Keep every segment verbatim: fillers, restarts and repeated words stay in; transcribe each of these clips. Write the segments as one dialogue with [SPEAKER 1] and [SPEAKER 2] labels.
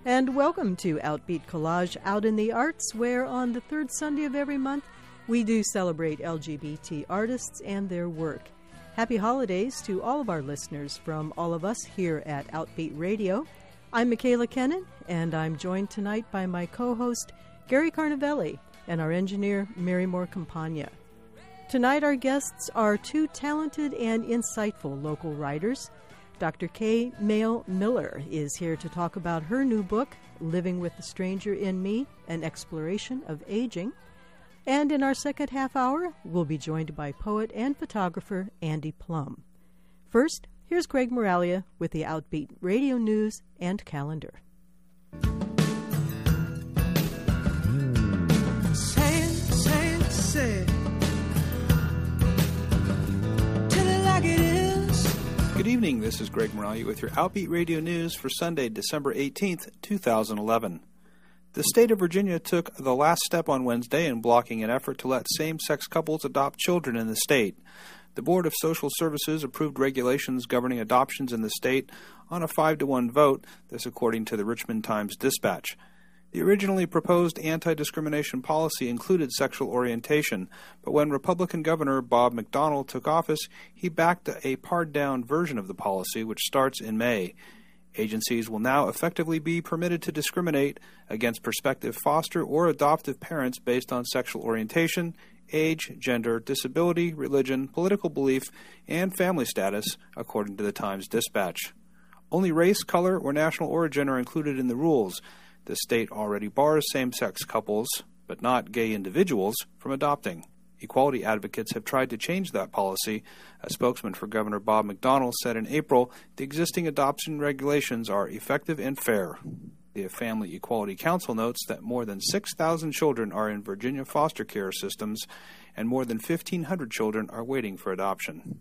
[SPEAKER 1] And welcome to Outbeat Collage Out in the Arts, where on the third Sunday of every month, we do celebrate L G B T artists and their work. Happy holidays to all of our listeners from all of us here at Outbeat Radio. I'm Michaela Kennan, and I'm joined tonight by my co-host, Gary Carnavelli, and our engineer, Mary Moore Campagna. Tonight, our guests are two talented and insightful local writers. Doctor Kay Mail Miller is here to talk about her new book, Living with the Stranger in Me, an exploration of aging. And in our second half hour, we'll be joined by poet and photographer Andy Plum. First, here's Greg Moralia with the Outbeat Radio News and Calendar.
[SPEAKER 2] Say it, say it, say it. Tell it like it is.
[SPEAKER 3] Good evening, this is Greg Moralia with your Outbeat Radio News for Sunday, December eighteenth, two thousand eleven. The state of Virginia took the last step on Wednesday in blocking an effort to let same-sex couples adopt children in the state. The Board of Social Services approved regulations governing adoptions in the state on a five to one vote, this according to the Richmond Times-Dispatch. The originally proposed anti-discrimination policy included sexual orientation, but when Republican Governor Bob McDonnell took office, he backed a pared-down version of the policy, which starts in May. Agencies will now effectively be permitted to discriminate against prospective foster or adoptive parents based on sexual orientation, age, gender, disability, religion, political belief, and family status, according to the Times-Dispatch. Only race, color, or national origin are included in the rules. The state already bars same-sex couples, but not gay individuals, from adopting. Equality advocates have tried to change that policy. A spokesman for Governor Bob McDonnell said in April the existing adoption regulations are effective and fair. The Family Equality Council notes that more than six thousand children are in Virginia foster care systems, and more than fifteen hundred children are waiting for adoption.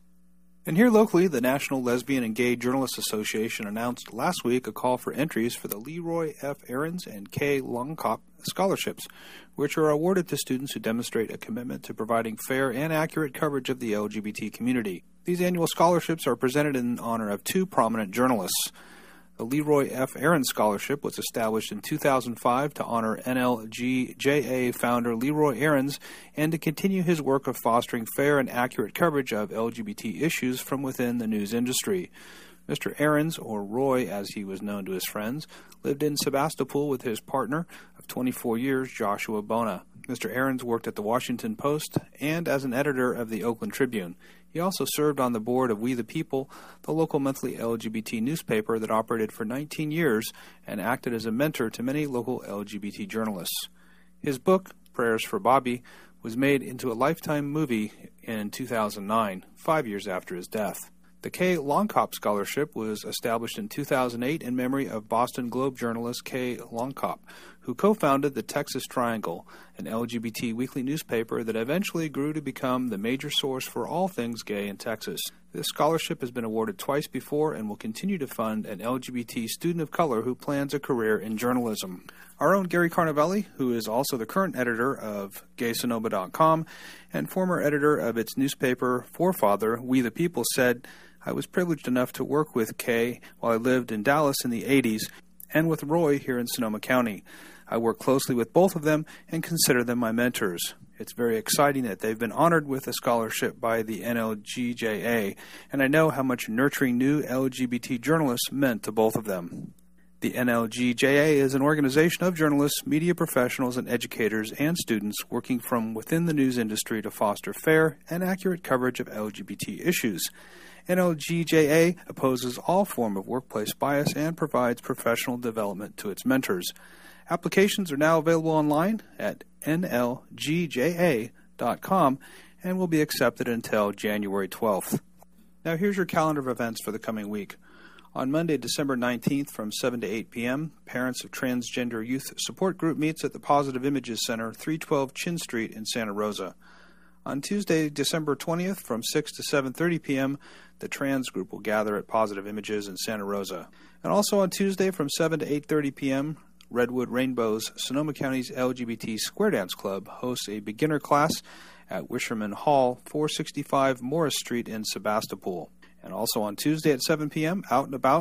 [SPEAKER 3] And here locally, the National Lesbian and Gay Journalists Association announced last week a call for entries for the Leroy F. Ahrens and Kay Longcop scholarships, which are awarded to students who demonstrate a commitment to providing fair and accurate coverage of the L G B T community. These annual scholarships are presented in honor of two prominent journalists. The Leroy F. Ahrens Scholarship was established in two thousand five to honor N L G J A founder Leroy Ahrens and to continue his work of fostering fair and accurate coverage of L G B T issues from within the news industry. Mister Ahrens, or Roy as he was known to his friends, lived in Sebastopol with his partner of twenty-four years, Joshua Bona. Mister Ahrens worked at the Washington Post and as an editor of the Oakland Tribune. He also served on the board of We the People, the local monthly L G B T newspaper that operated for nineteen years and acted as a mentor to many local L G B T journalists. His book, Prayers for Bobby, was made into a Lifetime movie in two thousand nine, five years after his death. The Kay Longcop Scholarship was established in two thousand eight in memory of Boston Globe journalist Kay Longcop, who co-founded the Texas Triangle, an L G B T weekly newspaper that eventually grew to become the major source for all things gay in Texas. This scholarship has been awarded twice before and will continue to fund an L G B T student of color who plans a career in journalism. Our own Gary Carnavelli, who is also the current editor of Gay Sonoma dot com and former editor of its newspaper forefather, We the People, said, "I was privileged enough to work with Kay while I lived in Dallas in the eighties and with Roy here in Sonoma County. I work closely with both of them and consider them my mentors. It's very exciting that they've been honored with a scholarship by the N L G J A, and I know how much nurturing new L G B T journalists meant to both of them." The N L G J A is an organization of journalists, media professionals, and educators and students working from within the news industry to foster fair and accurate coverage of L G B T issues. N L G J A opposes all form of workplace bias and provides professional development to its mentors. Applications are now available online at N L G J A dot com and will be accepted until January twelfth. Now here's your calendar of events for the coming week. On Monday, December nineteenth from seven to eight p.m., Parents of Transgender Youth Support Group meets at the Positive Images Center, three twelve Chin Street in Santa Rosa. On Tuesday, December twentieth from six to seven thirty p.m., the Trans Group will gather at Positive Images in Santa Rosa. And also on Tuesday from seven to eight thirty p.m., Redwood Rainbows, Sonoma County's L G B T Square Dance Club, hosts a beginner class at Wisherman Hall, four sixty-five Morris Street in Sebastopol. And also on Tuesday at seven p.m., Out and About,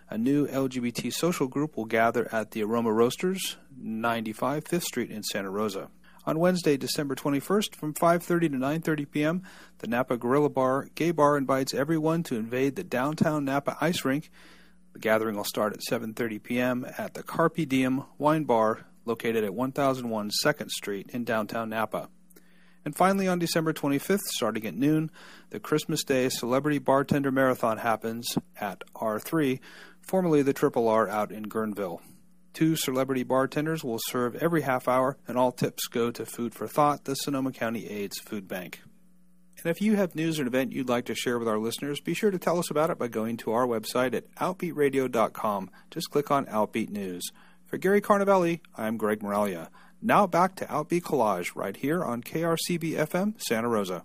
[SPEAKER 3] A new L G B T social group will gather at the Aroma Roasters, ninety-five Fifth Street in Santa Rosa. On Wednesday, December twenty-first, from five thirty to nine thirty p.m., the Napa Gorilla Bar Gay Bar invites everyone to invade the downtown Napa Ice Rink. The gathering will start at seven thirty p.m. at the Carpe Diem Wine Bar, located at one thousand one second Street in downtown Napa. And finally, on December twenty-fifth, starting at noon, the Christmas Day Celebrity Bartender Marathon happens at R three, formerly the Triple R out in Guerneville. Two celebrity bartenders will serve every half hour, and all tips go to Food for Thought, the Sonoma County AIDS Food Bank. And if you have news or an event you'd like to share with our listeners, be sure to tell us about it by going to our website at outbeat radio dot com. Just click on Outbeat News. For Gary Carnavelli, I'm Greg Moralia. Now back to Outbeat Collage right here on K R C B F M Santa Rosa.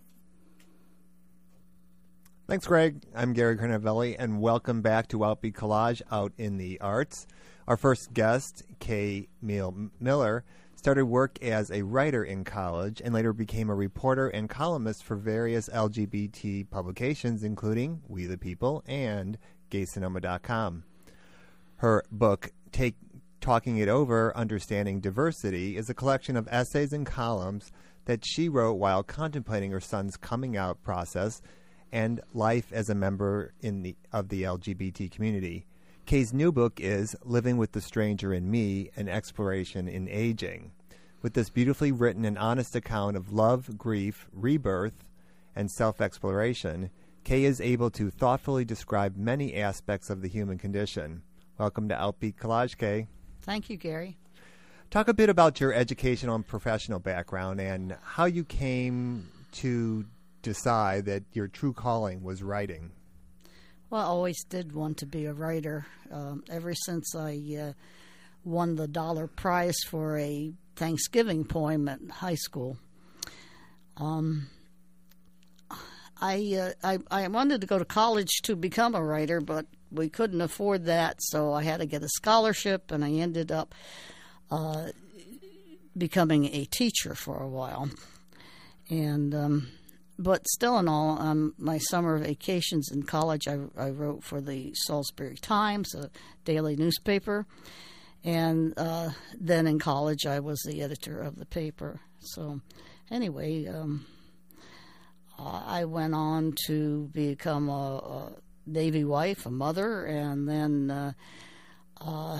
[SPEAKER 4] Thanks, Greg. I'm Gary Carnavelli, and welcome back to Outbeat Collage Out in the Arts. Our first guest, Kay Meal Miller, started work as a writer in college and later became a reporter and columnist for various L G B T publications, including We the People and Gay Sonoma dot com. Her book, Take Talking It Over, Understanding Diversity, is a collection of essays and columns that she wrote while contemplating her son's coming out process and life as a member in the of the L G B T community. Kay's new book is Living with the Stranger in Me, an Exploration in Aging. With this beautifully written and honest account of love, grief, rebirth, and self-exploration, Kay is able to thoughtfully describe many aspects of the human condition. Welcome to Outbeat Collage, Kay.
[SPEAKER 5] Thank you, Gary.
[SPEAKER 4] Talk a bit about your educational and professional background and how you came to decide that your true calling was writing.
[SPEAKER 5] Well, I always did want to be a writer. Um, ever since I uh, won the dollar prize for a Thanksgiving poem at high school. Um, I, uh, I I wanted to go to college to become a writer, but we couldn't afford that, so I had to get a scholarship, and I ended up uh, becoming a teacher for a while. And um, but still in all, um, my summer vacations in college, I, I wrote for the Salisbury Times, a daily newspaper, and uh, then in college I was the editor of the paper. So anyway, um, I went on to become a, a Navy wife, a mother, and then uh, uh,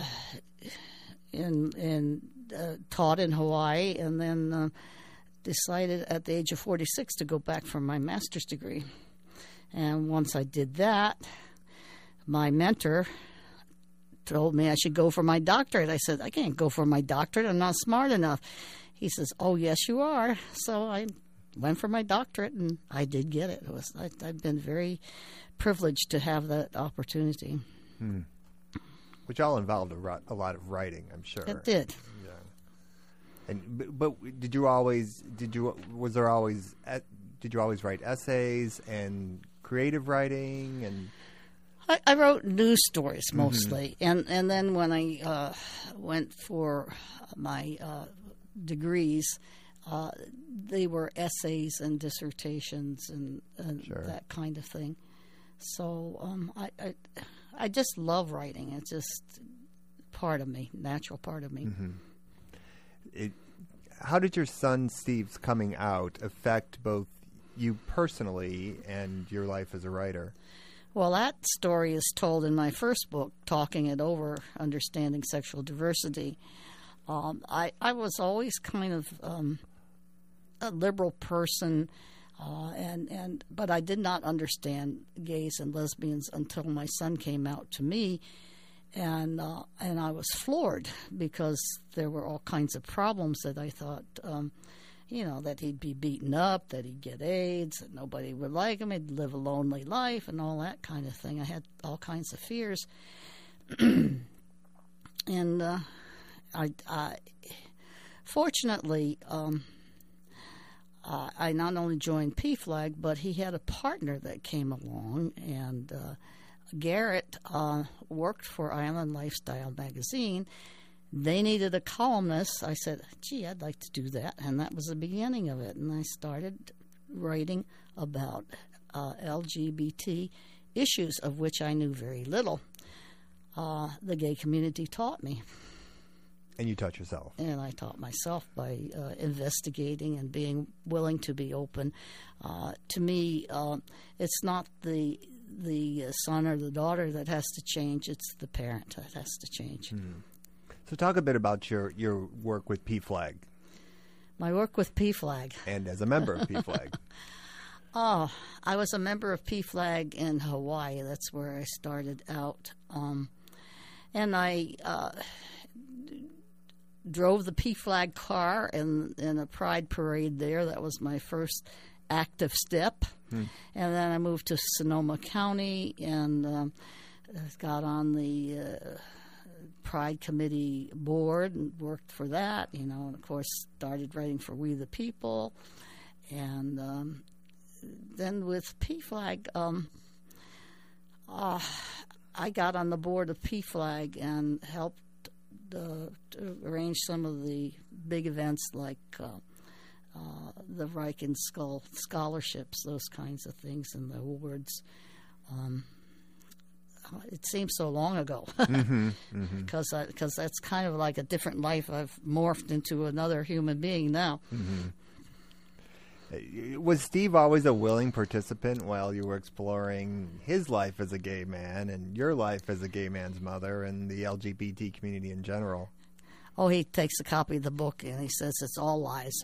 [SPEAKER 5] in in uh, taught in Hawaii, and then uh, decided at the age of forty-six to go back for my master's degree. And once I did that, my mentor told me I should go for my doctorate. I said, I can't go for my doctorate. I'm not smart enough. He says, oh, yes, you are. So I went for my doctorate, and I did get it. It was I, I've been very privileged to have that opportunity.
[SPEAKER 4] Hmm. Which all involved a, ro- a lot of writing, I'm sure.
[SPEAKER 5] It did.
[SPEAKER 4] Yeah. And but, but did you always did you was there always did you always write essays and creative writing and?
[SPEAKER 5] I, I wrote news stories mostly, mm-hmm. and and then when I uh, went for my uh, degrees, uh, they were essays and dissertations and, and sure. that kind of thing. So um, I, I I just love writing. It's just part of me, natural part of me.
[SPEAKER 4] Mm-hmm. It, how did your son Steve's coming out affect both you personally and your life as a writer?
[SPEAKER 5] Well, that story is told in my first book, Talking It Over, Understanding Sexual Diversity. Um, I, I was always kind of um, a liberal person, uh, and, and but I did not understand gays and lesbians until my son came out to me, and uh, and I was floored because there were all kinds of problems that I thought, um, you know, that he'd be beaten up, that he'd get AIDS, that nobody would like him, he'd live a lonely life, and all that kind of thing. I had all kinds of fears. and uh, I, I, fortunately, um, uh, I not only joined P FLAG, but he had a partner that came along, and uh, Garrett uh, worked for Island Lifestyle magazine. They needed a columnist. I said, gee, I'd like to do that. And that was the beginning of it. And I started writing about uh, L G B T issues, of which I knew very little. uh, the gay community taught me.
[SPEAKER 4] And you taught yourself.
[SPEAKER 5] And I taught myself by uh, investigating and being willing to be open. Uh, to me, uh, it's not the the son or the daughter that has to change; it's the parent that has to change.
[SPEAKER 4] Mm. So, talk a bit about your, your work with P FLAG.
[SPEAKER 5] My work with P FLAG.
[SPEAKER 4] And as a member of P FLAG.
[SPEAKER 5] Oh, I was a member of P FLAG in Hawaii. That's where I started out, um, and I. Uh, drove the P FLAG car in, in a pride parade there. That was my first active step. Hmm. And then I moved to Sonoma County and um, got on the uh, Pride Committee board and worked for that, you know, and of course started writing for We the People. And um, then with P FLAG, um, uh, I got on the board of P FLAG and helped Uh, to arrange some of the big events like uh, uh, the Riken Skull scholarships, those kinds of things, and the awards. Um, it seems so long ago because mm-hmm, mm-hmm. because that's kind of like a different life. I've morphed into another human being now.
[SPEAKER 4] Mm-hmm. Was Steve always a willing participant while you were exploring his life as a gay man and your life as a gay man's mother and the L G B T community in general?
[SPEAKER 5] Oh, he takes a copy of the book and he says it's all lies.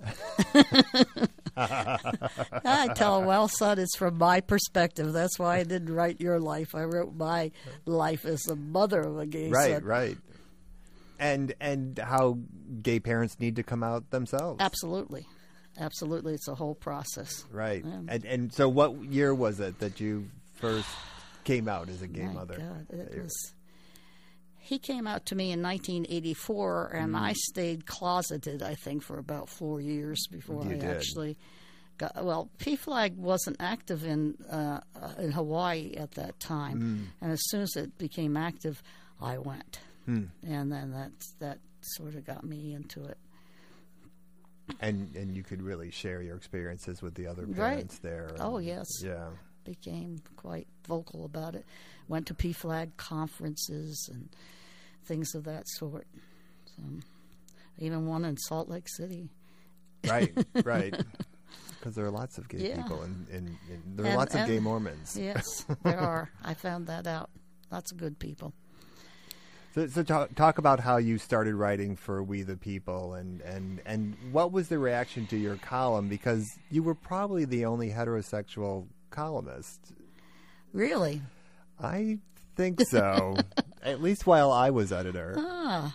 [SPEAKER 5] I tell him, well, son, it's from my perspective. That's why I didn't write your life. I wrote my life as the mother of a gay
[SPEAKER 4] right,
[SPEAKER 5] son.
[SPEAKER 4] Right, right. And, and how gay parents need to come out themselves.
[SPEAKER 5] Absolutely. Absolutely, it's a whole process.
[SPEAKER 4] Right.
[SPEAKER 5] Yeah.
[SPEAKER 4] And and so what year was it that you first came out as a gay
[SPEAKER 5] My
[SPEAKER 4] mother?
[SPEAKER 5] God, it was, he came out to me in nineteen eighty-four, and mm. I stayed closeted, I think, for about four years before
[SPEAKER 4] you
[SPEAKER 5] I
[SPEAKER 4] did.
[SPEAKER 5] actually got... Well, P FLAG wasn't active in, uh, in Hawaii at that time, mm. and as soon as it became active, I went. Mm. And then that, that sort of got me into it.
[SPEAKER 4] And and you could really share your experiences with the other parents
[SPEAKER 5] right.
[SPEAKER 4] there. And,
[SPEAKER 5] oh, yes.
[SPEAKER 4] Yeah.
[SPEAKER 5] Became quite vocal about it. Went to P FLAG conferences and things of that sort. So, even one in Salt Lake City.
[SPEAKER 4] Right, right. Because there are lots of gay
[SPEAKER 5] yeah.
[SPEAKER 4] people, and, and, and there are
[SPEAKER 5] and,
[SPEAKER 4] lots of
[SPEAKER 5] and,
[SPEAKER 4] gay Mormons.
[SPEAKER 5] Yes, there are. I found that out. Lots of good people.
[SPEAKER 4] So, so talk, talk about how you started writing for We the People, and, and, and what was the reaction to your column? Because you were probably the only heterosexual columnist.
[SPEAKER 5] Really?
[SPEAKER 4] I think so. At least while I was editor.
[SPEAKER 5] Ah,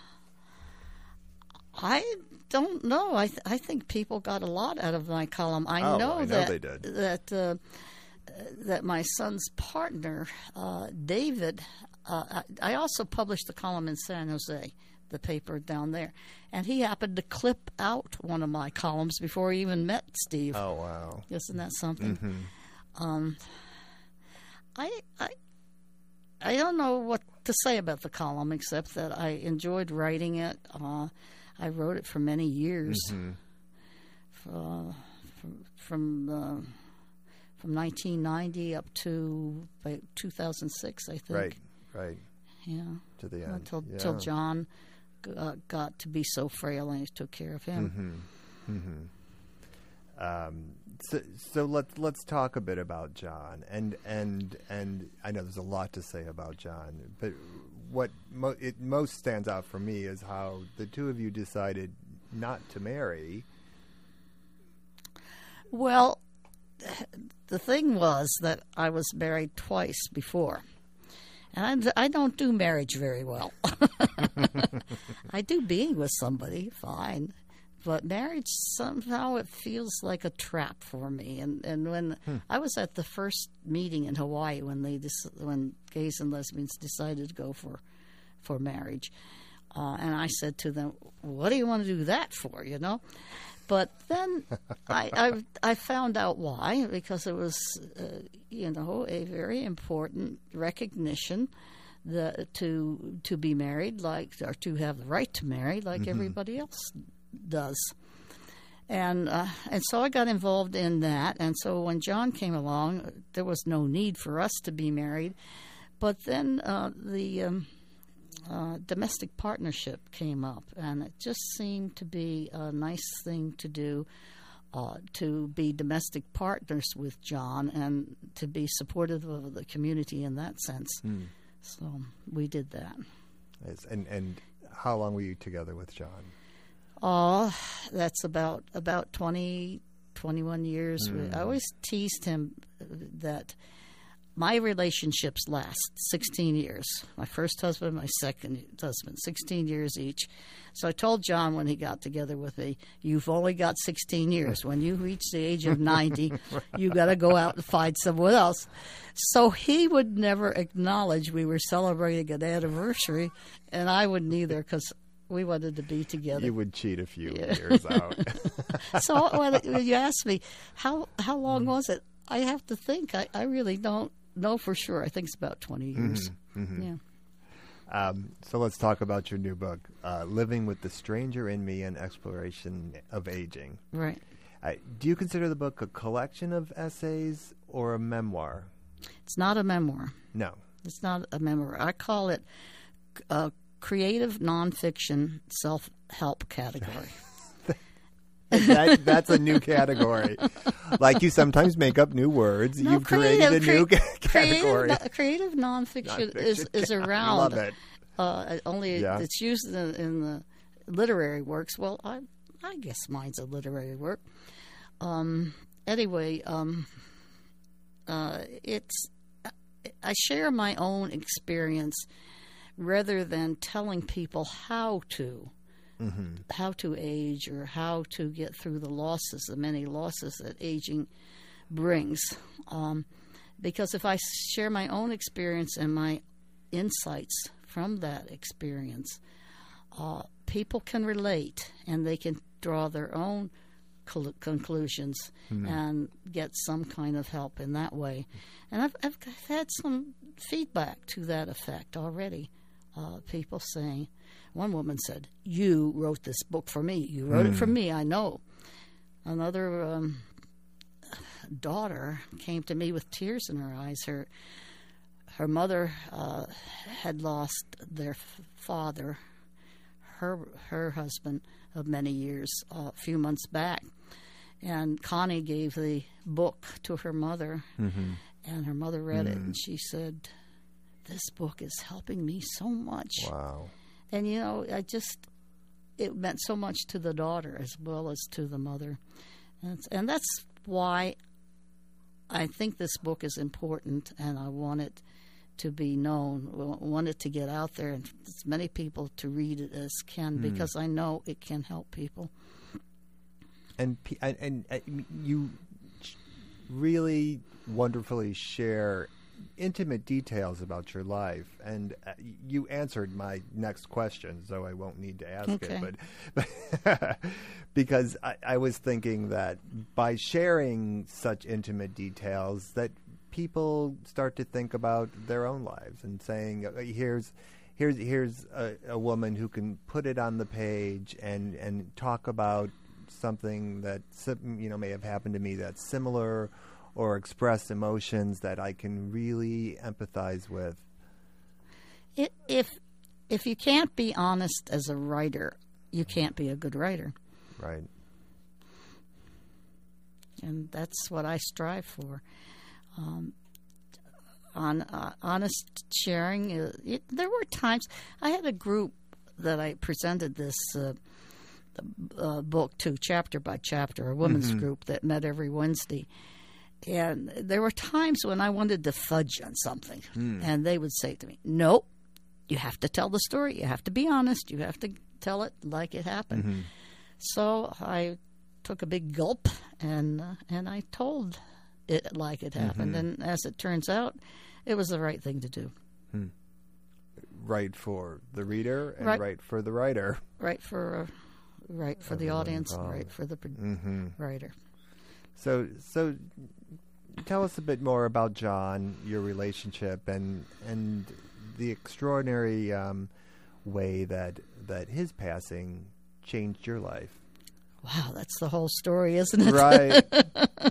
[SPEAKER 5] I don't know. I th- I think people got a lot out of my column. I
[SPEAKER 4] oh,
[SPEAKER 5] know
[SPEAKER 4] I know
[SPEAKER 5] that
[SPEAKER 4] they did.
[SPEAKER 5] that uh, that my son's partner, uh, David. Uh, I, I also published the column in San Jose, the paper down there, and he happened to clip out one of my columns before he even met Steve.
[SPEAKER 4] Oh wow!
[SPEAKER 5] Isn't that something?
[SPEAKER 4] Mm-hmm.
[SPEAKER 5] Um, I I I don't know what to say about the column except that I enjoyed writing it. Uh, I wrote it for many years,
[SPEAKER 4] mm-hmm.
[SPEAKER 5] uh, from from, uh, from nineteen ninety up to by two thousand six, I think.
[SPEAKER 4] Right. Right.
[SPEAKER 5] Yeah.
[SPEAKER 4] To the end.
[SPEAKER 5] Until
[SPEAKER 4] yeah.
[SPEAKER 5] till John uh, got to be so frail, and he took care of him.
[SPEAKER 4] Mm-hmm. Mm-hmm. Um, so, so let's let's talk a bit about John, and and and I know there's a lot to say about John, but what mo- it most stands out for me is how the two of you decided not to marry.
[SPEAKER 5] Well, the thing was that I was married twice before. And I, I don't do marriage very well. I do being with somebody, fine. But marriage, somehow it feels like a trap for me. And and when hmm. I was at the first meeting in Hawaii when they when gays and lesbians decided to go for for marriage, uh, and I said to them, "What do you want to do that for?" You know. But then I, I I found out why, because it was uh, you know a very important recognition that to to be married, like or to have the right to marry, like mm-hmm. everybody else does. And uh, and so I got involved in that. And so when John came along, there was no need for us to be married. But then uh, the um, uh, domestic partnership came up, and it just seemed to be a nice thing to do, uh, to be domestic partners with John and to be supportive of the community in that sense.
[SPEAKER 4] Mm.
[SPEAKER 5] So we did that.
[SPEAKER 4] Yes. And and how long were you together with John?
[SPEAKER 5] Oh, that's about about twenty, twenty-one years.
[SPEAKER 4] Mm.
[SPEAKER 5] I always teased him that my relationships last sixteen years. My first husband, my second husband, sixteen years each. So I told John when he got together with me, you've only got sixteen years. When you reach the age of ninety, you got to go out and find someone else. So he would never acknowledge we were celebrating an anniversary, and I wouldn't either because we wanted to be together.
[SPEAKER 4] You would cheat a few
[SPEAKER 5] Yeah.
[SPEAKER 4] years out.
[SPEAKER 5] So when you asked me, how how long was it? I have to think. I, I really don't know for sure. I think it's about twenty years.
[SPEAKER 4] Mm-hmm.
[SPEAKER 5] Yeah.
[SPEAKER 4] Um, so let's talk about your new book, uh, Living with the Stranger in Me, an Exploration of Aging.
[SPEAKER 5] Right.
[SPEAKER 4] Uh, do you consider the book a collection of essays or a memoir?
[SPEAKER 5] It's not a memoir.
[SPEAKER 4] No.
[SPEAKER 5] It's not a memoir. I call it a creative nonfiction self-help category.
[SPEAKER 4] that, that's a new category. Like you sometimes make up new words.
[SPEAKER 5] No,
[SPEAKER 4] You've created a
[SPEAKER 5] crea-
[SPEAKER 4] new category.
[SPEAKER 5] Creative, creative nonfiction,
[SPEAKER 4] Nonfiction.
[SPEAKER 5] is is
[SPEAKER 4] I
[SPEAKER 5] around.
[SPEAKER 4] love it.
[SPEAKER 5] Uh, only
[SPEAKER 4] Yeah.
[SPEAKER 5] it's used in, in the literary works. Well, I I guess mine's a literary work. Um, anyway, um, uh, it's I share my own experience rather than telling people how to. Mm-hmm. How to age or how to get through the losses, the many losses that aging brings. Um, because if I share my own experience and my insights from that experience, uh, people can relate and they can draw their own col- conclusions mm-hmm. and get some kind of help in that way. And I've, I've had some feedback to that effect already. Uh, people saying, one woman said, you wrote this book for me. You wrote mm. it for me, I know. Another um, daughter came to me with tears in her eyes. Her her mother uh, had lost their f- father, her her husband of many years, uh, a few months back. And Connie gave the book to her mother, mm-hmm. and her mother read mm. it, and she said, this book is helping me so much.
[SPEAKER 4] Wow.
[SPEAKER 5] And, you know, I just, it meant so much to the daughter as well as to the mother. And, it's, and that's why I think this book is important, and I want it to be known. I want it to get out there and as many people to read it as can, mm. because I know it can help people.
[SPEAKER 4] And, and, and, and you really wonderfully share intimate details about your life, and uh, you answered my next question, so I won't need to ask
[SPEAKER 5] okay.
[SPEAKER 4] it. But, but because I, I was thinking that by sharing such intimate details, that people start to think about their own lives and saying, "Here's, here's, here's a, a woman who can put it on the page and and talk about something that you know may have happened to me that's similar." Or express emotions that I can really empathize with.
[SPEAKER 5] It, if if you can't be honest as a writer, you can't be a good writer.
[SPEAKER 4] Right.
[SPEAKER 5] And that's what I strive for. Um, on uh, honest sharing. Uh, it, there were times I had a group that I presented this uh, uh, book to, chapter by chapter, a women's mm-hmm. group that met every Wednesday. And there were times when I wanted to fudge on something, mm. and they would say to me, nope, you have to tell the story. You have to be honest. You have to tell it like it happened. Mm-hmm. So I took a big gulp, and uh, and I told it like it happened. Mm-hmm. And as it turns out, it was the right thing to do.
[SPEAKER 4] Hmm. Right for the reader and
[SPEAKER 5] right,
[SPEAKER 4] right for the writer.
[SPEAKER 5] Right for, uh, right for the audience and right for the mm-hmm. writer.
[SPEAKER 4] So, so tell us a bit more about John, your relationship, and and the extraordinary um, way that that his passing changed your life.
[SPEAKER 5] Wow, that's the whole story, isn't it?
[SPEAKER 4] Right.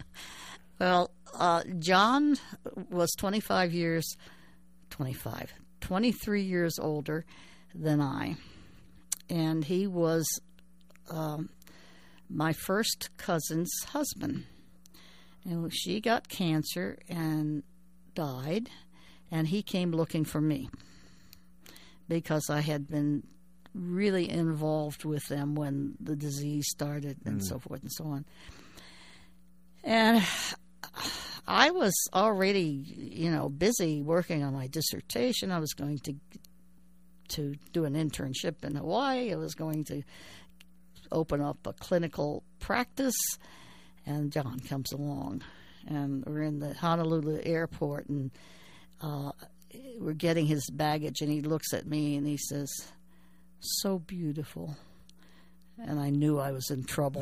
[SPEAKER 5] Well, uh, John was twenty-five years, twenty-five, twenty-three years older than I, and he was um, my first cousin's husband. And she got cancer and died, and he came looking for me because I had been really involved with them when the disease started and mm. so forth and so on. And I was already, you know, busy working on my dissertation. I was going to to do an internship in Hawaii. I was going to open up a clinical practice, and John comes along, and we're in the Honolulu airport, and uh, we're getting his baggage, and he looks at me and he says, "So beautiful," and I knew I was in trouble.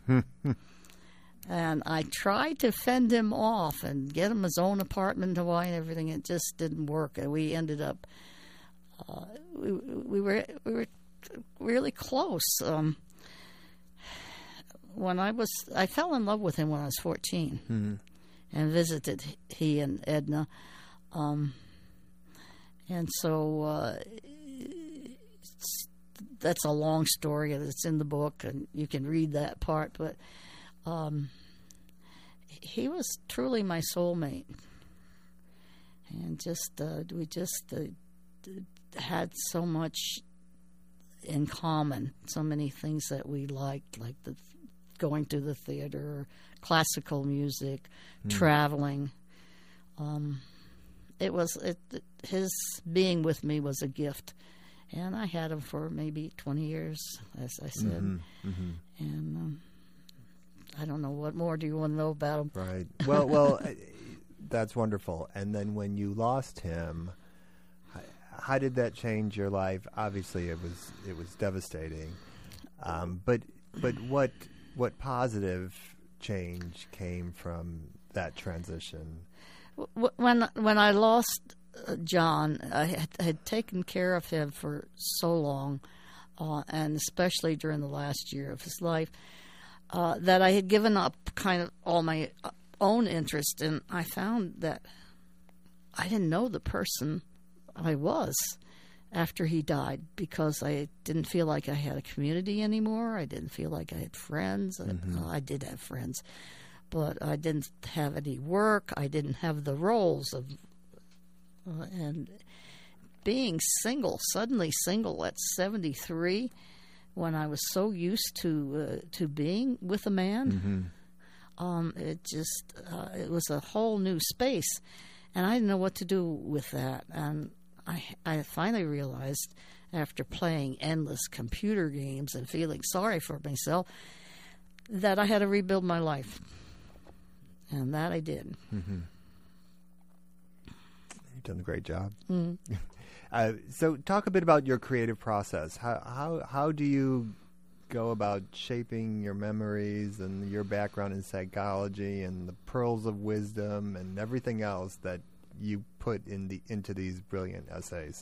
[SPEAKER 5] And I tried to fend him off and get him his own apartment in Hawaii and everything. It just didn't work, and we ended up. Uh, we, we were we were really close. Um, when I was, I fell in love with him when I was fourteen, mm-hmm. and visited he and Edna, um, and so uh, that's a long story, and it's in the book, and you can read that part. But um, he was truly my soulmate, and just uh, we just uh, had so much in common, so many things that we liked, like the going to the theater, classical music, mm. traveling. Um, it was it, his being with me was a gift, and I had him for maybe twenty years, as I said. Mm-hmm, mm-hmm. And um, I don't know, what more do you want to know about him?
[SPEAKER 4] Right. Well, well, that's wonderful. And then when you lost him, how did that change your life? Obviously, it was it was devastating. Um, but but what what positive change came from that transition?
[SPEAKER 5] When when I lost John, I had, had taken care of him for so long, uh, and especially during the last year of his life, uh, that I had given up kind of all my own interest, and I found that I didn't know the person I was after he died, because I didn't feel like I had a community anymore. I didn't feel like I had friends. Mm-hmm. I, I did have friends, but I didn't have any work. I didn't have the roles of uh, and being single, suddenly single at seventy-three, when I was so used to uh, to being with a man. Mm-hmm. Um, it just uh, it was a whole new space, and I didn't know what to do with that. And I, I finally realized, after playing endless computer games and feeling sorry for myself, that I had to rebuild my life. And that I did.
[SPEAKER 4] Mm-hmm. You've done a great job.
[SPEAKER 5] Mm-hmm.
[SPEAKER 4] uh, so talk a bit about your creative process. How, how, how do you go about shaping your memories and your background in psychology and the pearls of wisdom and everything else that you put in the into these brilliant essays?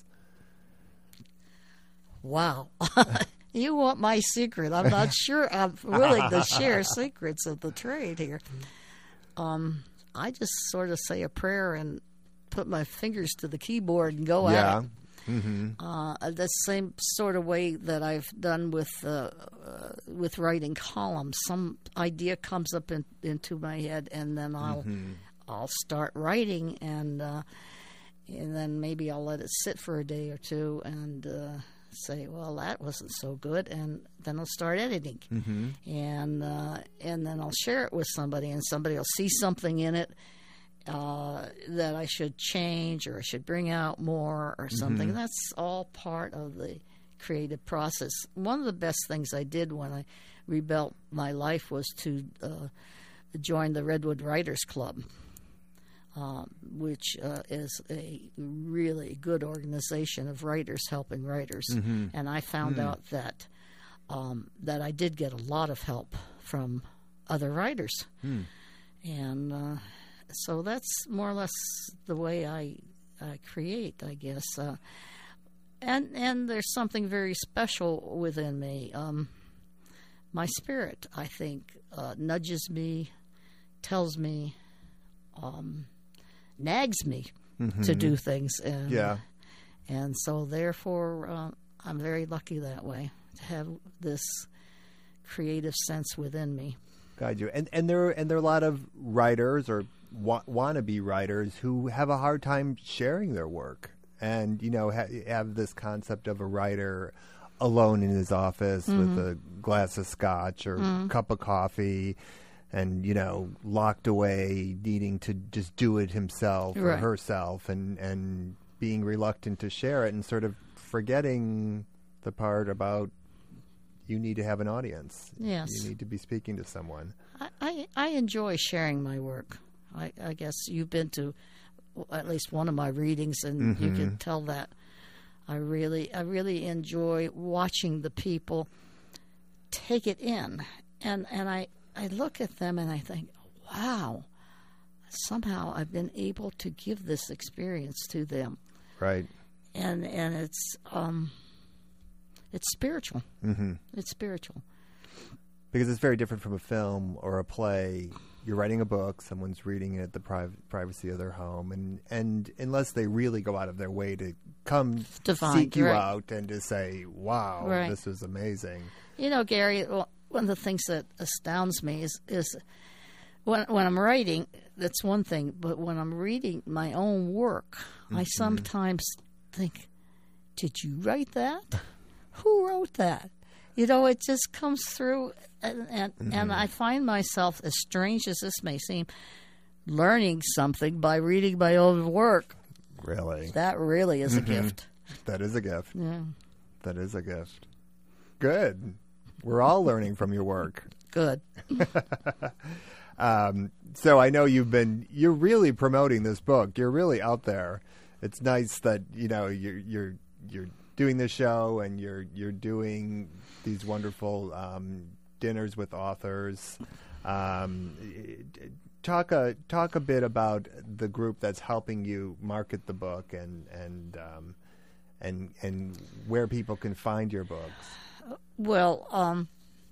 [SPEAKER 5] Wow. You want my secret. I'm not sure I'm willing to share secrets of the trade here. Um, I just sort of say a prayer and put my fingers to the keyboard and go
[SPEAKER 4] yeah.
[SPEAKER 5] at it.
[SPEAKER 4] Mm-hmm.
[SPEAKER 5] Uh, the same sort of way that I've done with uh, uh, with writing columns. Some idea comes up in, into my head, and then I'll mm-hmm. I'll start writing, and uh, and then maybe I'll let it sit for a day or two, and uh, say, well, that wasn't so good, and then I'll start editing,
[SPEAKER 4] mm-hmm.
[SPEAKER 5] and uh, and then I'll share it with somebody, and somebody will see something in it uh, that I should change or I should bring out more or something. Mm-hmm. That's all part of the creative process. One of the best things I did when I rebuilt my life was to uh, join the Redwood Writers Club. Um, which uh, is a really good organization of writers helping writers.
[SPEAKER 4] Mm-hmm.
[SPEAKER 5] And I found mm. out that um, that I did get a lot of help from other writers.
[SPEAKER 4] Mm.
[SPEAKER 5] And uh, so that's more or less the way I, I create, I guess. Uh, and, and there's something very special within me. Um, my spirit, I think, uh, nudges me, tells me, um, nags me
[SPEAKER 4] mm-hmm.
[SPEAKER 5] to do things, and
[SPEAKER 4] yeah.
[SPEAKER 5] And so, therefore, uh, I'm very lucky that way to have this creative sense within me.
[SPEAKER 4] Guide you. And and there and there are a lot of writers or wa- wannabe writers who have a hard time sharing their work, and you know ha- have this concept of a writer alone in his office mm-hmm. with a glass of scotch or mm-hmm. cup of coffee, and you know locked away, needing to just do it himself
[SPEAKER 5] right.
[SPEAKER 4] or herself, and and being reluctant to share it, and sort of forgetting the part about you need to have an audience.
[SPEAKER 5] Yes.
[SPEAKER 4] You need to be speaking to someone.
[SPEAKER 5] I, I, I enjoy sharing my work. I, I guess you've been to at least one of my readings, and mm-hmm. you can tell that. I really I really enjoy watching the people take it in. And and I, I look at them and I think, wow, somehow I've been able to give this experience to them.
[SPEAKER 4] Right.
[SPEAKER 5] And and it's um it's spiritual.
[SPEAKER 4] Mm-hmm.
[SPEAKER 5] It's spiritual.
[SPEAKER 4] Because it's very different from a film or a play. You're writing a book, someone's reading it at the priv- privacy of their home, and, and unless they really go out of their way to come
[SPEAKER 5] to find,
[SPEAKER 4] seek you
[SPEAKER 5] right.
[SPEAKER 4] out and to say, wow,
[SPEAKER 5] right.
[SPEAKER 4] this was amazing.
[SPEAKER 5] You know, Gary, well, one of the things that astounds me is, is when, when I'm writing, that's one thing, but when I'm reading my own work, mm-hmm. I sometimes think, did you write that? Who wrote that? You know, it just comes through, and and, mm-hmm. and I find myself, as strange as this may seem, learning something by reading my own work.
[SPEAKER 4] Really?
[SPEAKER 5] That really is
[SPEAKER 4] mm-hmm.
[SPEAKER 5] a gift.
[SPEAKER 4] That is a gift.
[SPEAKER 5] Yeah.
[SPEAKER 4] That is a gift. Good. We're all learning from your work.
[SPEAKER 5] Good.
[SPEAKER 4] um, so I know you've been, you're really promoting this book. You're really out there. It's nice that, you know, you're, you're, you're, doing this show, and you're you're doing these wonderful um, dinners with authors. Um, talk a talk a bit about the group that's helping you market the book, and and um, and and where people can find your books.
[SPEAKER 5] Well, um,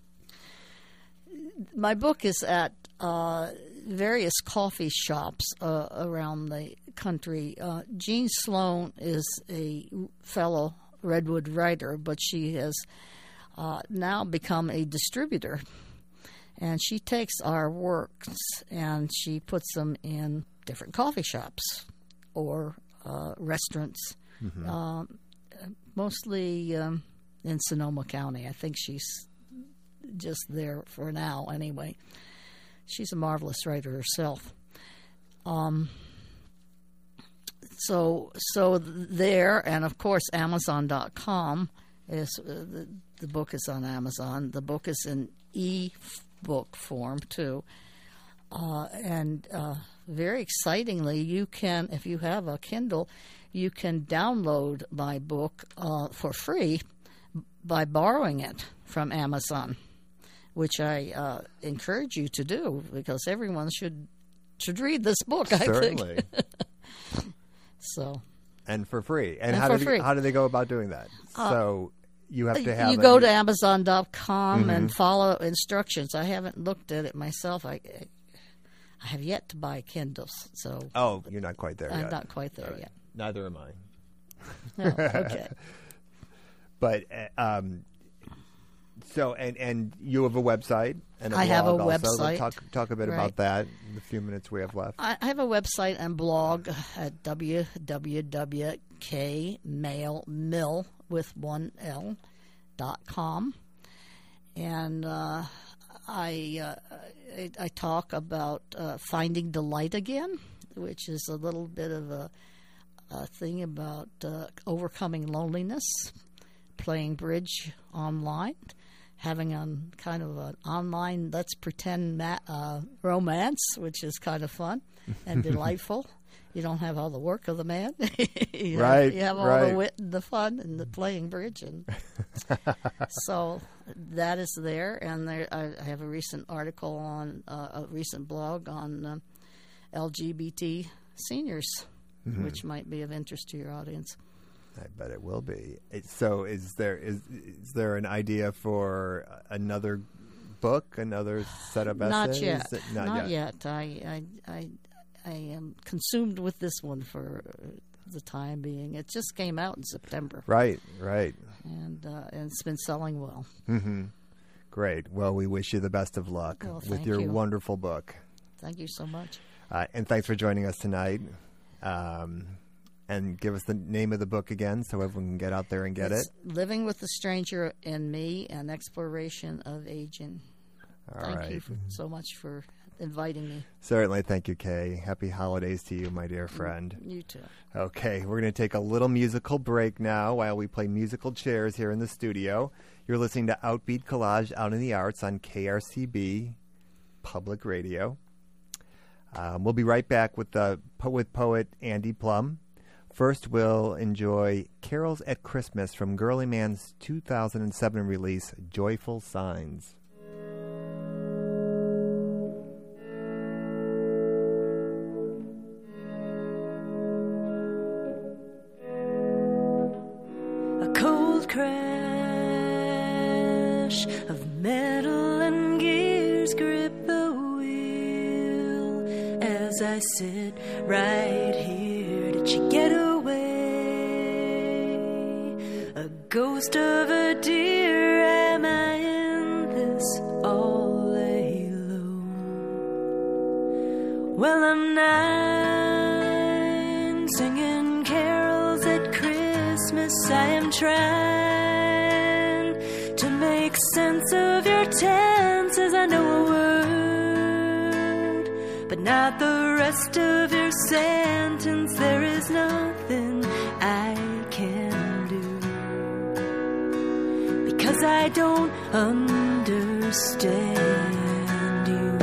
[SPEAKER 5] my book is at uh, various coffee shops uh, around the country. Uh, Jean Sloan is a fellow Redwood writer, but she has uh, now become a distributor, and she takes our works and she puts them in different coffee shops or uh, restaurants, mm-hmm. um, mostly um, in Sonoma County. I think she's just there for now anyway. She's a marvelous writer herself. Um, So, so there, and of course, Amazon dot com is uh, the, the book is on Amazon. The book is in e-book form too, uh, and uh, very excitingly, you can, if you have a Kindle, you can download my book uh, for free by borrowing it from Amazon, which I uh, encourage you to do, because everyone should should read this book. I
[SPEAKER 4] Certainly.
[SPEAKER 5] think. So,
[SPEAKER 4] and for free. And,
[SPEAKER 5] and
[SPEAKER 4] how
[SPEAKER 5] for
[SPEAKER 4] do
[SPEAKER 5] free.
[SPEAKER 4] They, how do they go about doing that?
[SPEAKER 5] Uh,
[SPEAKER 4] so you have to have
[SPEAKER 5] you
[SPEAKER 4] a,
[SPEAKER 5] go to Amazon dot com
[SPEAKER 4] mm-hmm.
[SPEAKER 5] and follow instructions. I haven't looked at it myself. I I have yet to buy Kindles, so
[SPEAKER 4] oh, you're not quite there
[SPEAKER 5] I'm
[SPEAKER 4] yet.
[SPEAKER 5] not quite there
[SPEAKER 4] right.
[SPEAKER 5] yet.
[SPEAKER 4] Neither am I.
[SPEAKER 5] No, okay.
[SPEAKER 4] But uh, um, so and and you have a website and a
[SPEAKER 5] I
[SPEAKER 4] blog
[SPEAKER 5] have a
[SPEAKER 4] also.
[SPEAKER 5] website.
[SPEAKER 4] Talk talk a bit
[SPEAKER 5] Right.
[SPEAKER 4] about that in the few minutes we have left.
[SPEAKER 5] I have a website and blog at w w w dot k mail mill with one L dot com, and uh, I, uh, I I talk about uh, finding delight again, which is a little bit of a, a thing about uh, overcoming loneliness, playing bridge online, having a kind of an online let's pretend ma- uh, romance, which is kind of fun and delightful. You don't have all the work of the man. you
[SPEAKER 4] right.
[SPEAKER 5] Have, you have all
[SPEAKER 4] right.
[SPEAKER 5] the wit and the fun and the playing bridge. And so that is there. And there, I have a recent article on, uh, a recent blog on um, L G B T seniors, mm-hmm. which might be of interest to your audience.
[SPEAKER 4] I bet it will be. So, is there is is there an idea for another book, another set of essays?
[SPEAKER 5] Not yet.
[SPEAKER 4] Not,
[SPEAKER 5] Not
[SPEAKER 4] yet.
[SPEAKER 5] yet. I, I I I am consumed with this one for for the time being. It just came out in September.
[SPEAKER 4] Right, right.
[SPEAKER 5] And, uh, and it's been selling well.
[SPEAKER 4] Mm-hmm. Great. Well, we wish you the best of luck
[SPEAKER 5] Well,
[SPEAKER 4] with
[SPEAKER 5] thank
[SPEAKER 4] your
[SPEAKER 5] you.
[SPEAKER 4] wonderful book.
[SPEAKER 5] Thank you so much.
[SPEAKER 4] Uh, and thanks for joining us tonight. Um, and give us the name of the book again so everyone can get out there and get
[SPEAKER 5] It's
[SPEAKER 4] it.
[SPEAKER 5] Living with the Stranger and Me, an Exploration of Aging.
[SPEAKER 4] All
[SPEAKER 5] Thank
[SPEAKER 4] right.
[SPEAKER 5] you for, so much for inviting me.
[SPEAKER 4] Certainly. Thank you, Kay. Happy holidays to you, my dear friend.
[SPEAKER 5] You too.
[SPEAKER 4] Okay, we're going to take a little musical break now while we play musical chairs here in the studio. You're listening to Outbeat Collage Out in the Arts on K R C B Public Radio. Um, we'll be right back with the with poet Andy Plum. First, we'll enjoy Carols at Christmas from Girly Man's two thousand seven release, Joyful Signs.
[SPEAKER 2] A cold crash of metal and gears grip the wheel as I sit right here. Did she get away? A ghost of a deer, am I in this all alone? Well, I'm nine, singing carols at Christmas. I am trying to make sense of your tenses. I know a word, but not the rest of your sentence. There is nothing I can do, because I don't understand you.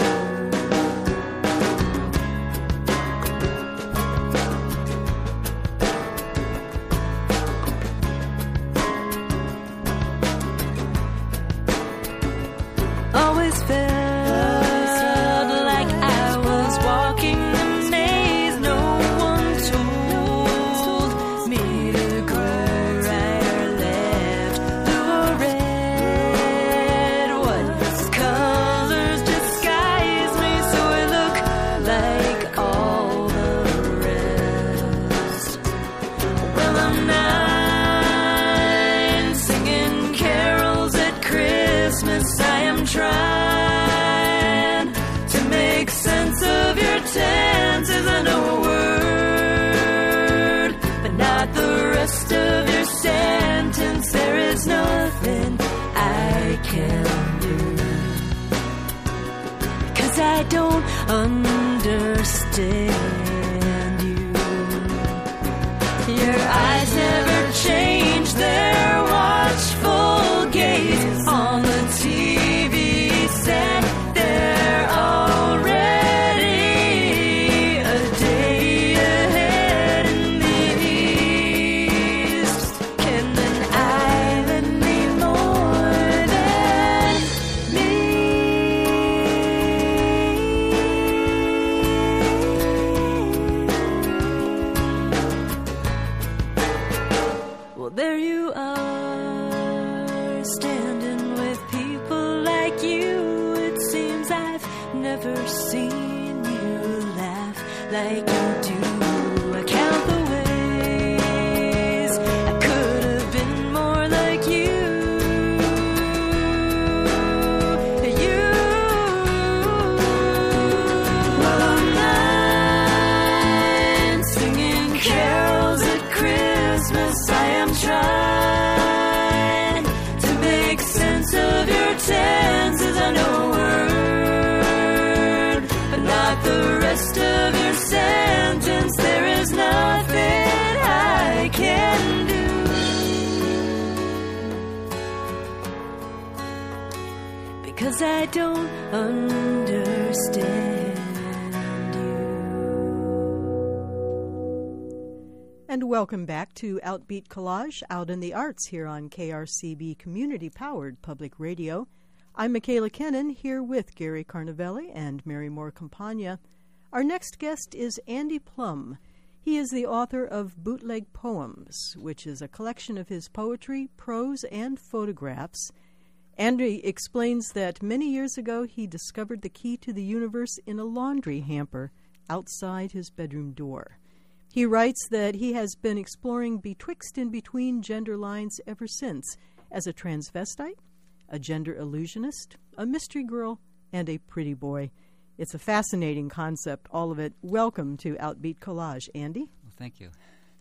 [SPEAKER 2] Always felt like I was walking a maze. No one told me to go right or left, blue or red. What colors disguise me so I look like all the rest? Well, I'm nine, singing carols at Christmas. I am trying to make sense of your tenses. I know a word, but not the rest of your sentence. There is nothing I can do, because I don't understand you. Your eyes never change their watchful gaze on the T V set. They're already a day ahead in the east. Can an island mean more than me? Well, there you are, standing with people like you. It seems I've never seen you laugh like you do. I count the ways I could have been more like you. You. Well, I'm nine, singing carols at Christmas. I am trying to make sense of your tenses. I know a word, but not the rest of your sentence. There is nothing I can do, because I don't understand you.
[SPEAKER 1] And welcome back to Outbeat Collage Out in the Arts here on K R C B Community-Powered Public Radio. I'm Michaela Kennan here with Gary Carnavelli and Mary Moore Campagna. Our next guest is Andy Plum. He is the author of Bootleg Poems, which is a collection of his poetry, prose, and photographs. Andy explains that many years ago he discovered the key to the universe in a laundry hamper outside his bedroom door. He writes that he has been exploring betwixt and between gender lines ever since, as a transvestite, a gender illusionist, a mystery girl, and a pretty boy. It's a fascinating concept, all of it. Welcome to Outbeat Collage, Andy.
[SPEAKER 6] Well, thank you.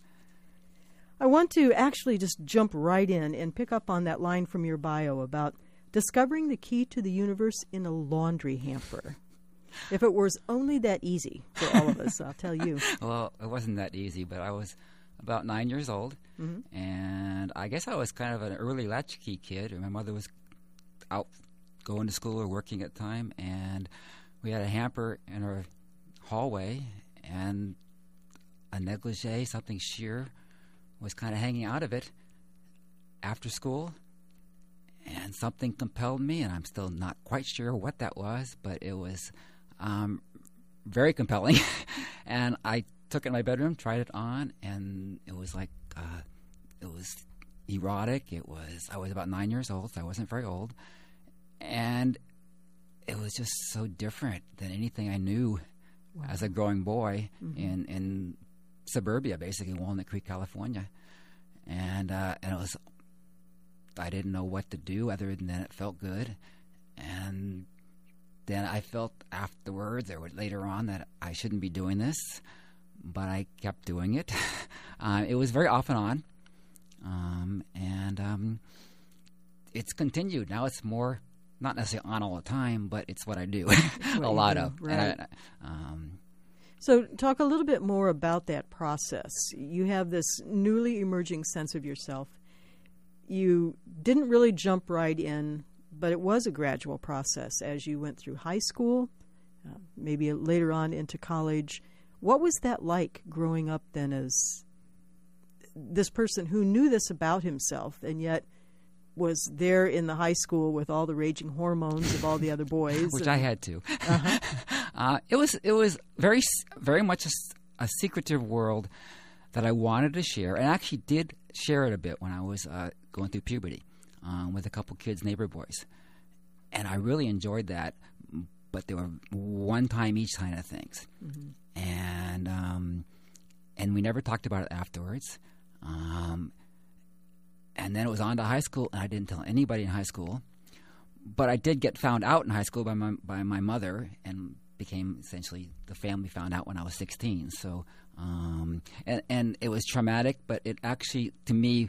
[SPEAKER 1] I want to actually just jump right in and pick up on that line from your bio about discovering the key to the universe in a laundry hamper. If it was only that easy for all of us, I'll tell you.
[SPEAKER 6] Well, it wasn't that easy, but I was about nine years old, mm-hmm. and I guess I was kind of an early latchkey kid. My mother was out going to school or working at the time, and we had a hamper in our hallway, and a negligee, something sheer, was kind of hanging out of it after school, and something compelled me, and I'm still not quite sure what that was, but it was um, very compelling. And I took it in my bedroom, tried it on, and it was like, uh, it was erotic. It was, I was about nine years old, so I wasn't very old, and it was just so different than anything I knew wow. as a growing boy mm-hmm. in, in suburbia, basically, Walnut Creek, California. And uh, and it was, I didn't know what to do other than it felt good. And then I felt afterwards, or later on, that I shouldn't be doing this, but I kept doing it. uh, it was very off and on. Um, and um, it's continued. Now it's more, not necessarily on all the time, but it's what I do a lot
[SPEAKER 1] do,
[SPEAKER 6] of.
[SPEAKER 1] Right.
[SPEAKER 6] And I, um,
[SPEAKER 1] So talk a little bit more about that process. You have this newly emerging sense of yourself. You didn't really jump right in, but it was a gradual process as you went through high school, uh, maybe later on into college. What was that like growing up then as this person who knew this about himself and yet was there in the high school with all the raging hormones of all the other boys?
[SPEAKER 6] Which
[SPEAKER 1] and,
[SPEAKER 6] I had to.
[SPEAKER 1] Uh-huh.
[SPEAKER 6] uh, it was it was very very much a, a secretive world that I wanted to share, and I actually did share it a bit when I was uh, going through puberty um, with a couple kids, neighbor boys, and I really enjoyed that. But they were one time each kind of things, mm-hmm. and um, and we never talked about it afterwards. Um, And then it was on to high school, and I didn't tell anybody in high school. But I did get found out in high school by my by my mother, and became essentially the family found out when I was sixteen. So, um, and and it was traumatic, but it actually, to me,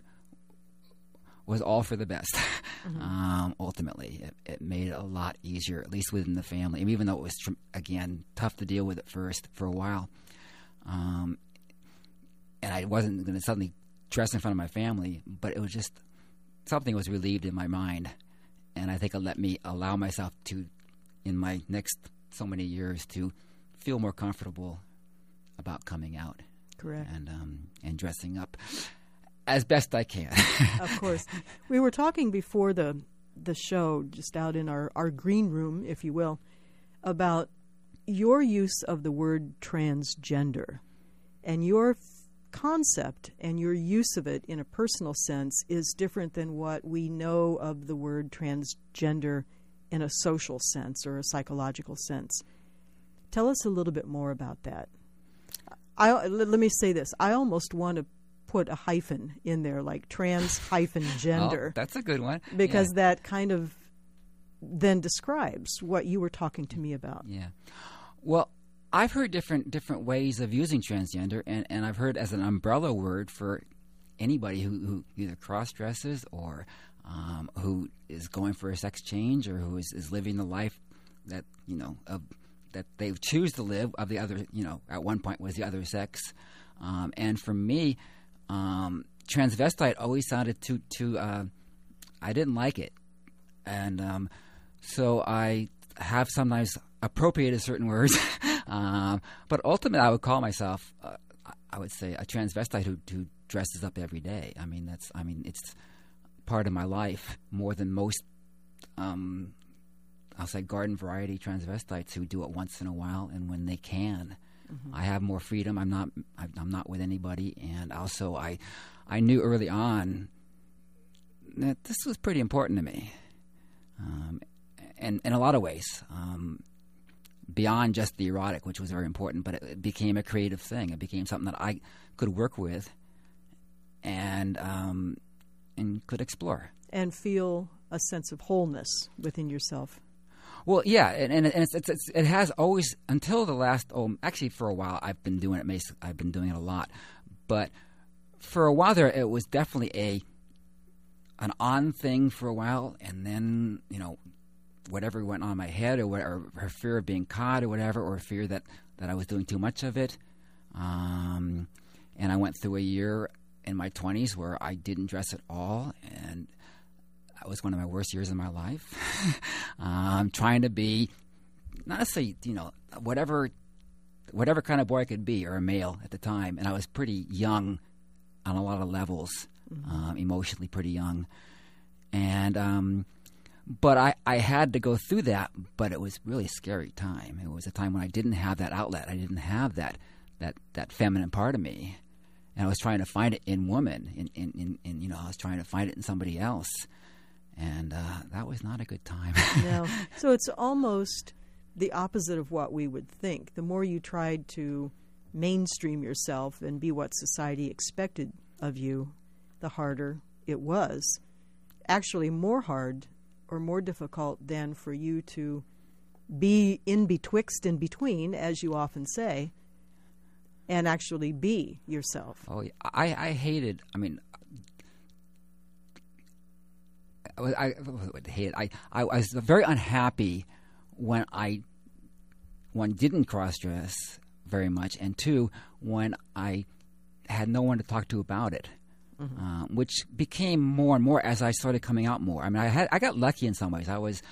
[SPEAKER 6] was all for the best. Mm-hmm. um, ultimately, it, it made it a lot easier, at least within the family. And even though it was, again, tough to deal with at first for a while, um, and I wasn't going to suddenly dress in front of my family, but it was just something was relieved in my mind, and I think it let me allow myself to, in my next so many years, to feel more comfortable about coming out.
[SPEAKER 1] Correct.
[SPEAKER 6] And um, and dressing up as best I can.
[SPEAKER 1] Of course. We were talking before the the show, just out in our, our green room, if you will, about your use of the word transgender, and your concept and your use of it in a personal sense is different than what we know of the word transgender in a social sense or a psychological sense. Tell us a little bit more about that. I, let me say this. I almost want to put a hyphen in there, like trans hyphen gender.
[SPEAKER 6] Oh, that's a good one.
[SPEAKER 1] Because
[SPEAKER 6] yeah.
[SPEAKER 1] that kind of then describes what you were talking to me about.
[SPEAKER 6] Yeah. Well, I've heard different different ways of using transgender, and, and I've heard as an umbrella word for anybody who, who either cross-dresses or um, who is going for a sex change, or who is, is living the life that, you know, of, that they choose to live of the other, you know, at one point was the other sex. Um, and for me, um, transvestite always sounded too, too uh, I didn't like it. And um, so I have sometimes appropriated certain words. Um, but ultimately, I would call myself, uh, I would say, a transvestite who, who dresses up every day. I mean, that's, I mean, it's part of my life more than most, um, I'll say, garden variety transvestites who do it once in a while and when they can. Mm-hmm. I have more freedom. I'm not, I'm not with anybody, and also I, I knew early on that this was pretty important to me, um, and in a lot of ways. Um, beyond just the erotic, which was very important, but it, it became a creative thing. It became something that I could work with and um, and could explore.
[SPEAKER 1] And feel a sense of wholeness within yourself.
[SPEAKER 6] Well, yeah, and, and, and it's, it's, it's, it has always, until the last, oh, actually for a while, I've been doing it, I've been doing it a lot, but for a while there, it was definitely a an on thing for a while, and then, you know, whatever went on in my head, or, whatever, or fear of being caught or whatever, or fear that, that I was doing too much of it, um, and I went through a year in my twenties where I didn't dress at all, and that was one of my worst years of my life. um, trying to be, not necessarily, you know, whatever, whatever kind of boy I could be, or a male at the time. And I was pretty young on a lot of levels, mm-hmm. um, emotionally pretty young. And, um, but I, I had to go through that, but it was really a scary time. It was a time when I didn't have that outlet. I didn't have that, that, that feminine part of me. And I was trying to find it in women, in, in, in, in you know, I was trying to find it in somebody else. And uh, that was not a good time.
[SPEAKER 1] No. So it's almost the opposite of what we would think. The more you tried to mainstream yourself and be what society expected of you, the harder it was. Actually more hard or more difficult than for you to be in betwixt and between, as you often say, and actually be yourself.
[SPEAKER 6] Oh, I, I hated, I mean... I, I hate I, I was very unhappy when I one didn't cross dress very much, and two, when I had no one to talk to about it, mm-hmm. uh, which became more and more as I started coming out more. I mean, I had I got lucky in some ways. I was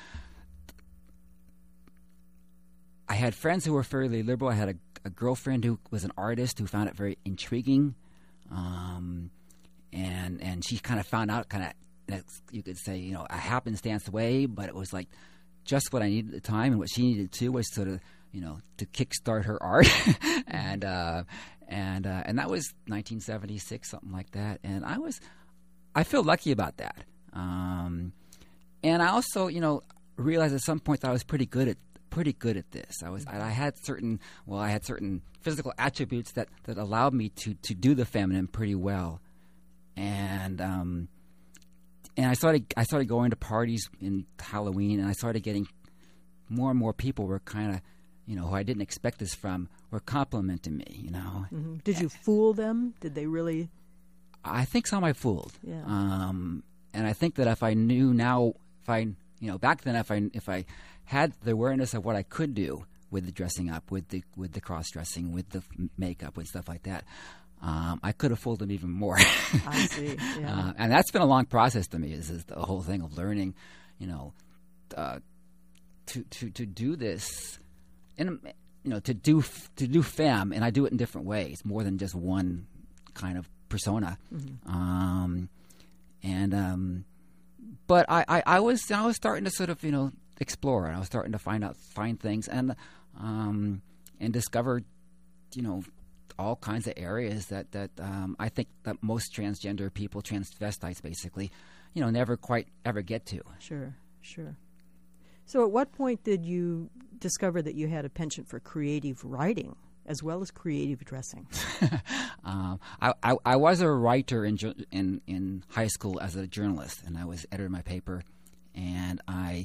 [SPEAKER 6] I had friends who were fairly liberal. I had a, a girlfriend who was an artist who found it very intriguing, um, and and she kind of found out kind of. You could say, you know, a happenstance way, but it was like just what I needed at the time, and what she needed too was sort of, you know, to kickstart her art, and uh, and uh, and that was nineteen seventy-six, something like that. And I was, I feel lucky about that. Um, and I also, you know, realized at some point that I was pretty good at pretty good at this. I was, I had certain, well, I had certain physical attributes that that allowed me to to do the feminine pretty well, and. Um, And I started I started going to parties in Halloween, and I started getting more and more people were kind of, you know, who I didn't expect this from, were complimenting me, you know.
[SPEAKER 1] Mm-hmm. Did you fool them? Did they really?
[SPEAKER 6] I think some I fooled.
[SPEAKER 1] Yeah.
[SPEAKER 6] Um, and I think that if I knew now, if I, you know, back then, if I if I had the awareness of what I could do with the dressing up, with the with the cross dressing, with the makeup, with stuff like that. Um, I could have fooled them even more.
[SPEAKER 1] I see. Yeah.
[SPEAKER 6] Uh, and that's been a long process to me. Is, is the whole thing of learning, you know, uh, to to to do this, and you know, to do to do femme, and I do it in different ways, more than just one kind of persona. Mm-hmm. Um, and um, but I, I, I was I was starting to sort of you know explore, and I was starting to find out find things, and um, and discover, you know. all kinds of areas that that um, I think that most transgender people, transvestites basically, you know, never quite ever get to.
[SPEAKER 1] Sure, sure. So at what point did you discover that you had a penchant for creative writing as well as creative dressing?
[SPEAKER 6] um, I, I, I was a writer in, in, in high school as a journalist, and I was editor of my paper, and I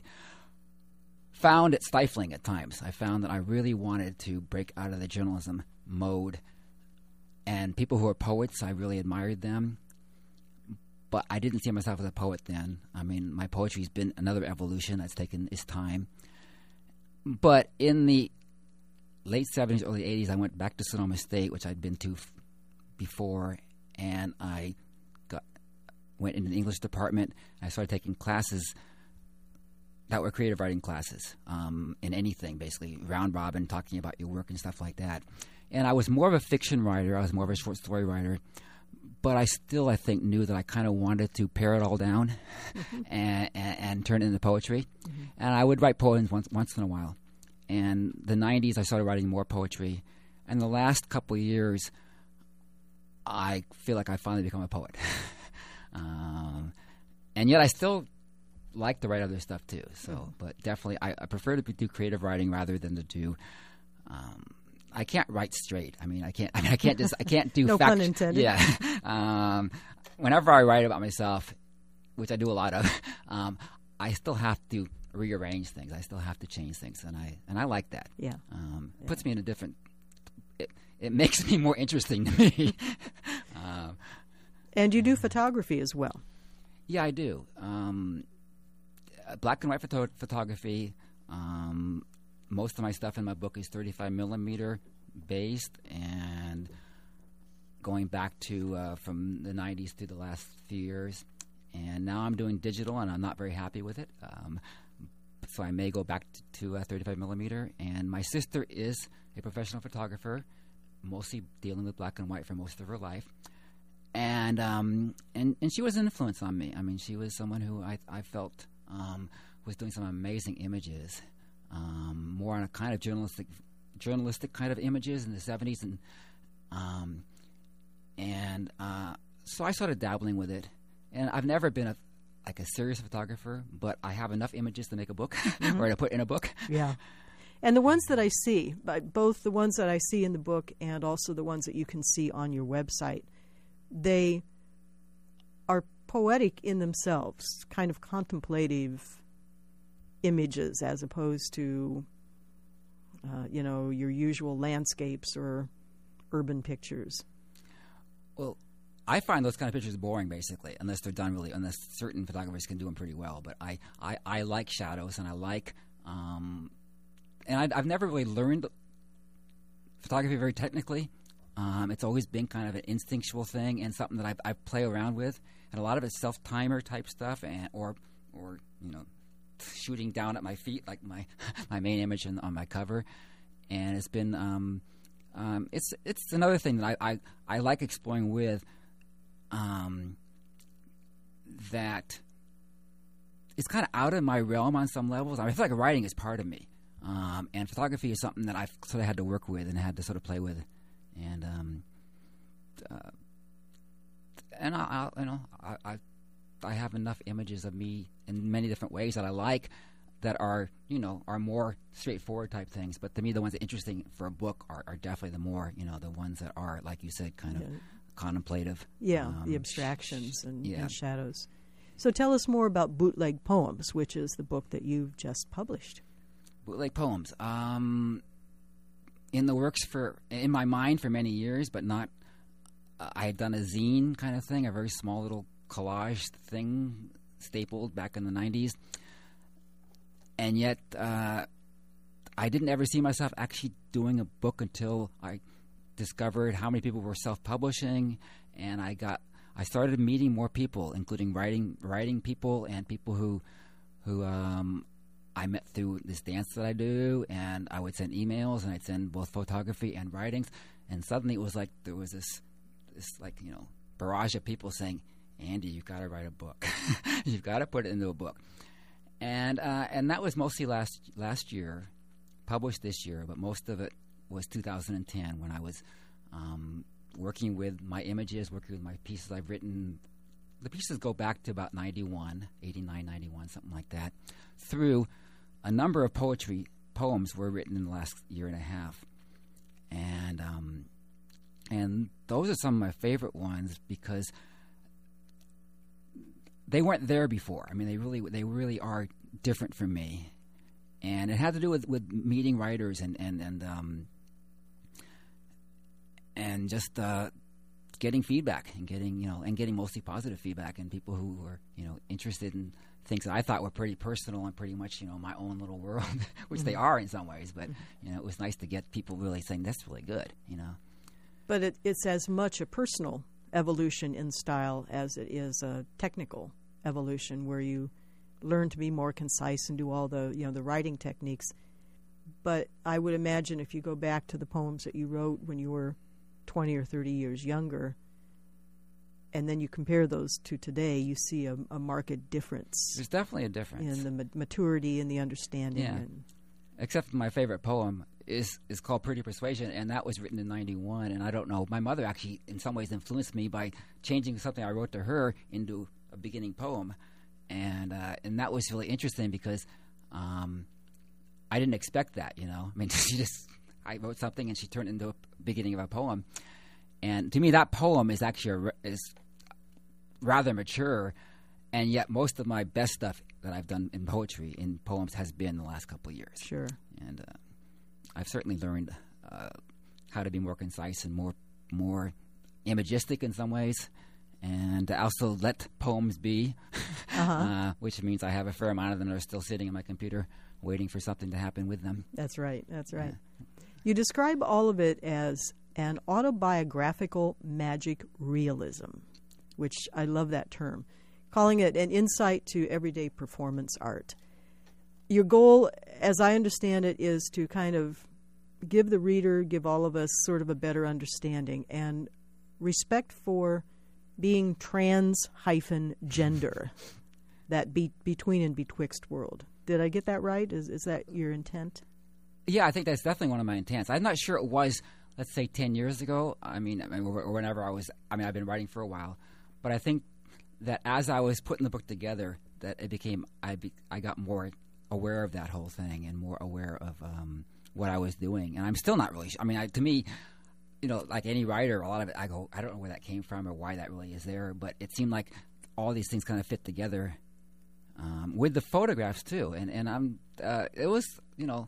[SPEAKER 6] found it stifling at times. I found that I really wanted to break out of the journalism mode. And people who are poets, I really admired them. But I didn't see myself as a poet then. I mean, my poetry's been another evolution that's taken its time. But in the late seventies, early eighties, I went back to Sonoma State, which I'd been to f- before, and I got went into the English department. I started taking classes that were creative writing classes um, in anything, basically, round robin, talking about your work and stuff like that. And I was more of a fiction writer. I was more of a short story writer. But I still, I think, knew that I kind of wanted to pare it all down mm-hmm. and, and, and turn it into poetry. Mm-hmm. And I would write poems once, once in a while. And the nineties, I started writing more poetry. And the last couple of years, I feel like I finally become a poet. um, and yet I still like to write other stuff too. So, mm. but definitely, I, I prefer to do creative writing rather than to do. Um, I can't write straight. I mean, I can't. I mean, I can't just. I can't do.
[SPEAKER 1] No
[SPEAKER 6] fact-
[SPEAKER 1] pun intended.
[SPEAKER 6] Yeah. um, whenever I write about myself, which I do a lot of, um, I still have to rearrange things. I still have to change things, and I and I like that.
[SPEAKER 1] Yeah.
[SPEAKER 6] Um,
[SPEAKER 1] yeah.
[SPEAKER 6] Puts me in a different. It, it makes me more interesting to me. um,
[SPEAKER 1] and you do photography as well.
[SPEAKER 6] Yeah, I do. Um, black and white photo- photography. Um, most of my stuff in my book is thirty-five millimeter based, and going back to uh, from the nineties to the last few years. And now I'm doing digital, and I'm not very happy with it. Um, so I may go back to, to uh, thirty-five millimeter. And my sister is a professional photographer, mostly dealing with black and white for most of her life. And um, and and she was an influence on me. I mean, she was someone who I I felt um, was doing some amazing images, um, more on a kind of journalistic journalistic kind of images in the seventies, and um, and uh, so I started dabbling with it. And I've never been a like a serious photographer, but I have enough images to make a book mm-hmm. or to put in a book.
[SPEAKER 1] Yeah. And the ones that I see, both the ones that I see in the book and also the ones that you can see on your website, they are poetic in themselves, kind of contemplative images as opposed to, uh, you know, your usual landscapes or urban pictures.
[SPEAKER 6] Well, I find those kind of pictures boring, basically, unless they're done really, unless certain photographers can do them pretty well. But I, I, I like shadows, and I like, um, and I, I've never really learned photography very technically. Um, it's always been kind of an instinctual thing and something that I, I play around with, and a lot of it's self-timer type stuff, and or, or you know, shooting down at my feet like my my main image in, on my cover, and it's been um, um, it's it's another thing that I, I, I like exploring with. Um, that it's kind of out of my realm on some levels. I, mean, I feel like writing is part of me, um, and photography is something that I've sort of had to work with and had to sort of play with, and um, uh, and I, I you know I, I I have enough images of me in many different ways that I like that are you know are more straightforward type things. But to me, the ones that are interesting for a book are, are definitely the more you know the ones that are like you said kind
[SPEAKER 1] yeah.
[SPEAKER 6] of. Contemplative.
[SPEAKER 1] Yeah,
[SPEAKER 6] um,
[SPEAKER 1] the abstractions and,
[SPEAKER 6] yeah.
[SPEAKER 1] and shadows. So tell us more about Bootleg Poems, which is the book that you've just published.
[SPEAKER 6] Bootleg Poems. Um, in the works for, in my mind for many years, but not, uh, I had done a zine kind of thing, a very small little collage thing, stapled back in the nineties. And yet, uh, I didn't ever see myself actually doing a book until I discovered how many people were self-publishing, and I got I started meeting more people, including writing writing people and people who who um, I met through this dance that I do, and I would send emails and I'd send both photography and writings, and suddenly it was like there was this this like you know barrage of people saying, Andy, you've got to write a book. You've got to put it into a book. And uh, and that was mostly last last year, published this year, but most of it was two thousand ten when I was um, working with my images, working with my pieces I've written. The pieces go back to about ninety-one, eighty-nine, ninety-one, something like that. Through a number of poetry poems were written in the last year and a half. And um, and those are some of my favorite ones because they weren't there before. I mean, they really they really are different from me. And it had to do with, with meeting writers and and and um, and just uh, getting feedback and getting you know and getting mostly positive feedback and people who were you know interested in things that I thought were pretty personal and pretty much you know my own little world, which mm-hmm. they are in some ways. But you know, it was nice to get people really saying that's really good. You know,
[SPEAKER 1] but it, it's as much a personal evolution in style as it is a technical evolution, where you learn to be more concise and do all the you know the writing techniques. But I would imagine if you go back to the poems that you wrote when you were twenty or thirty years younger, and then you compare those to today, you see a, a marked difference.
[SPEAKER 6] There's definitely a difference
[SPEAKER 1] in the ma- maturity and the understanding.
[SPEAKER 6] Yeah.
[SPEAKER 1] And
[SPEAKER 6] Except for my favorite poem is is called Pretty Persuasion, and that was written in ninety-one. And I don't know, my mother actually in some ways influenced me by changing something I wrote to her into a beginning poem. and uh, and that was really interesting because um, I didn't expect that. You know, I mean, she just I wrote something and she turned it into a beginning of a poem, and to me, that poem is actually a, is rather mature, and yet most of my best stuff that I've done in poetry, in poems, has been the last couple of years.
[SPEAKER 1] Sure.
[SPEAKER 6] And uh, I've certainly learned uh, how to be more concise and more more imagistic in some ways, and also let poems be,
[SPEAKER 1] Uh-huh.
[SPEAKER 6] uh, which means I have a fair amount of them that are still sitting on my computer waiting for something to happen with them.
[SPEAKER 1] That's right. That's right. You describe all of it as an autobiographical magic realism, which I love that term, calling it an insight to everyday performance art. Your goal, as I understand it, is to kind of give the reader, give all of us sort of a better understanding and respect for being trans hyphen gender, that be, between and betwixt world. Did I get that right? Is is that your intent?
[SPEAKER 6] Yeah, I think that's definitely one of my intents. I'm not sure it was, let's say, ten years ago. I mean, I mean, or whenever I was, I mean, I've been writing for a while. But I think that as I was putting the book together, that it became, I, be, I got more aware of that whole thing and more aware of um, what I was doing. And I'm still not really, I mean, I, to me, you know, like any writer, a lot of it, I go, I don't know where that came from or why that really is there. But it seemed like all these things kind of fit together um, with the photographs, too. And, and I'm, uh, it was, you know,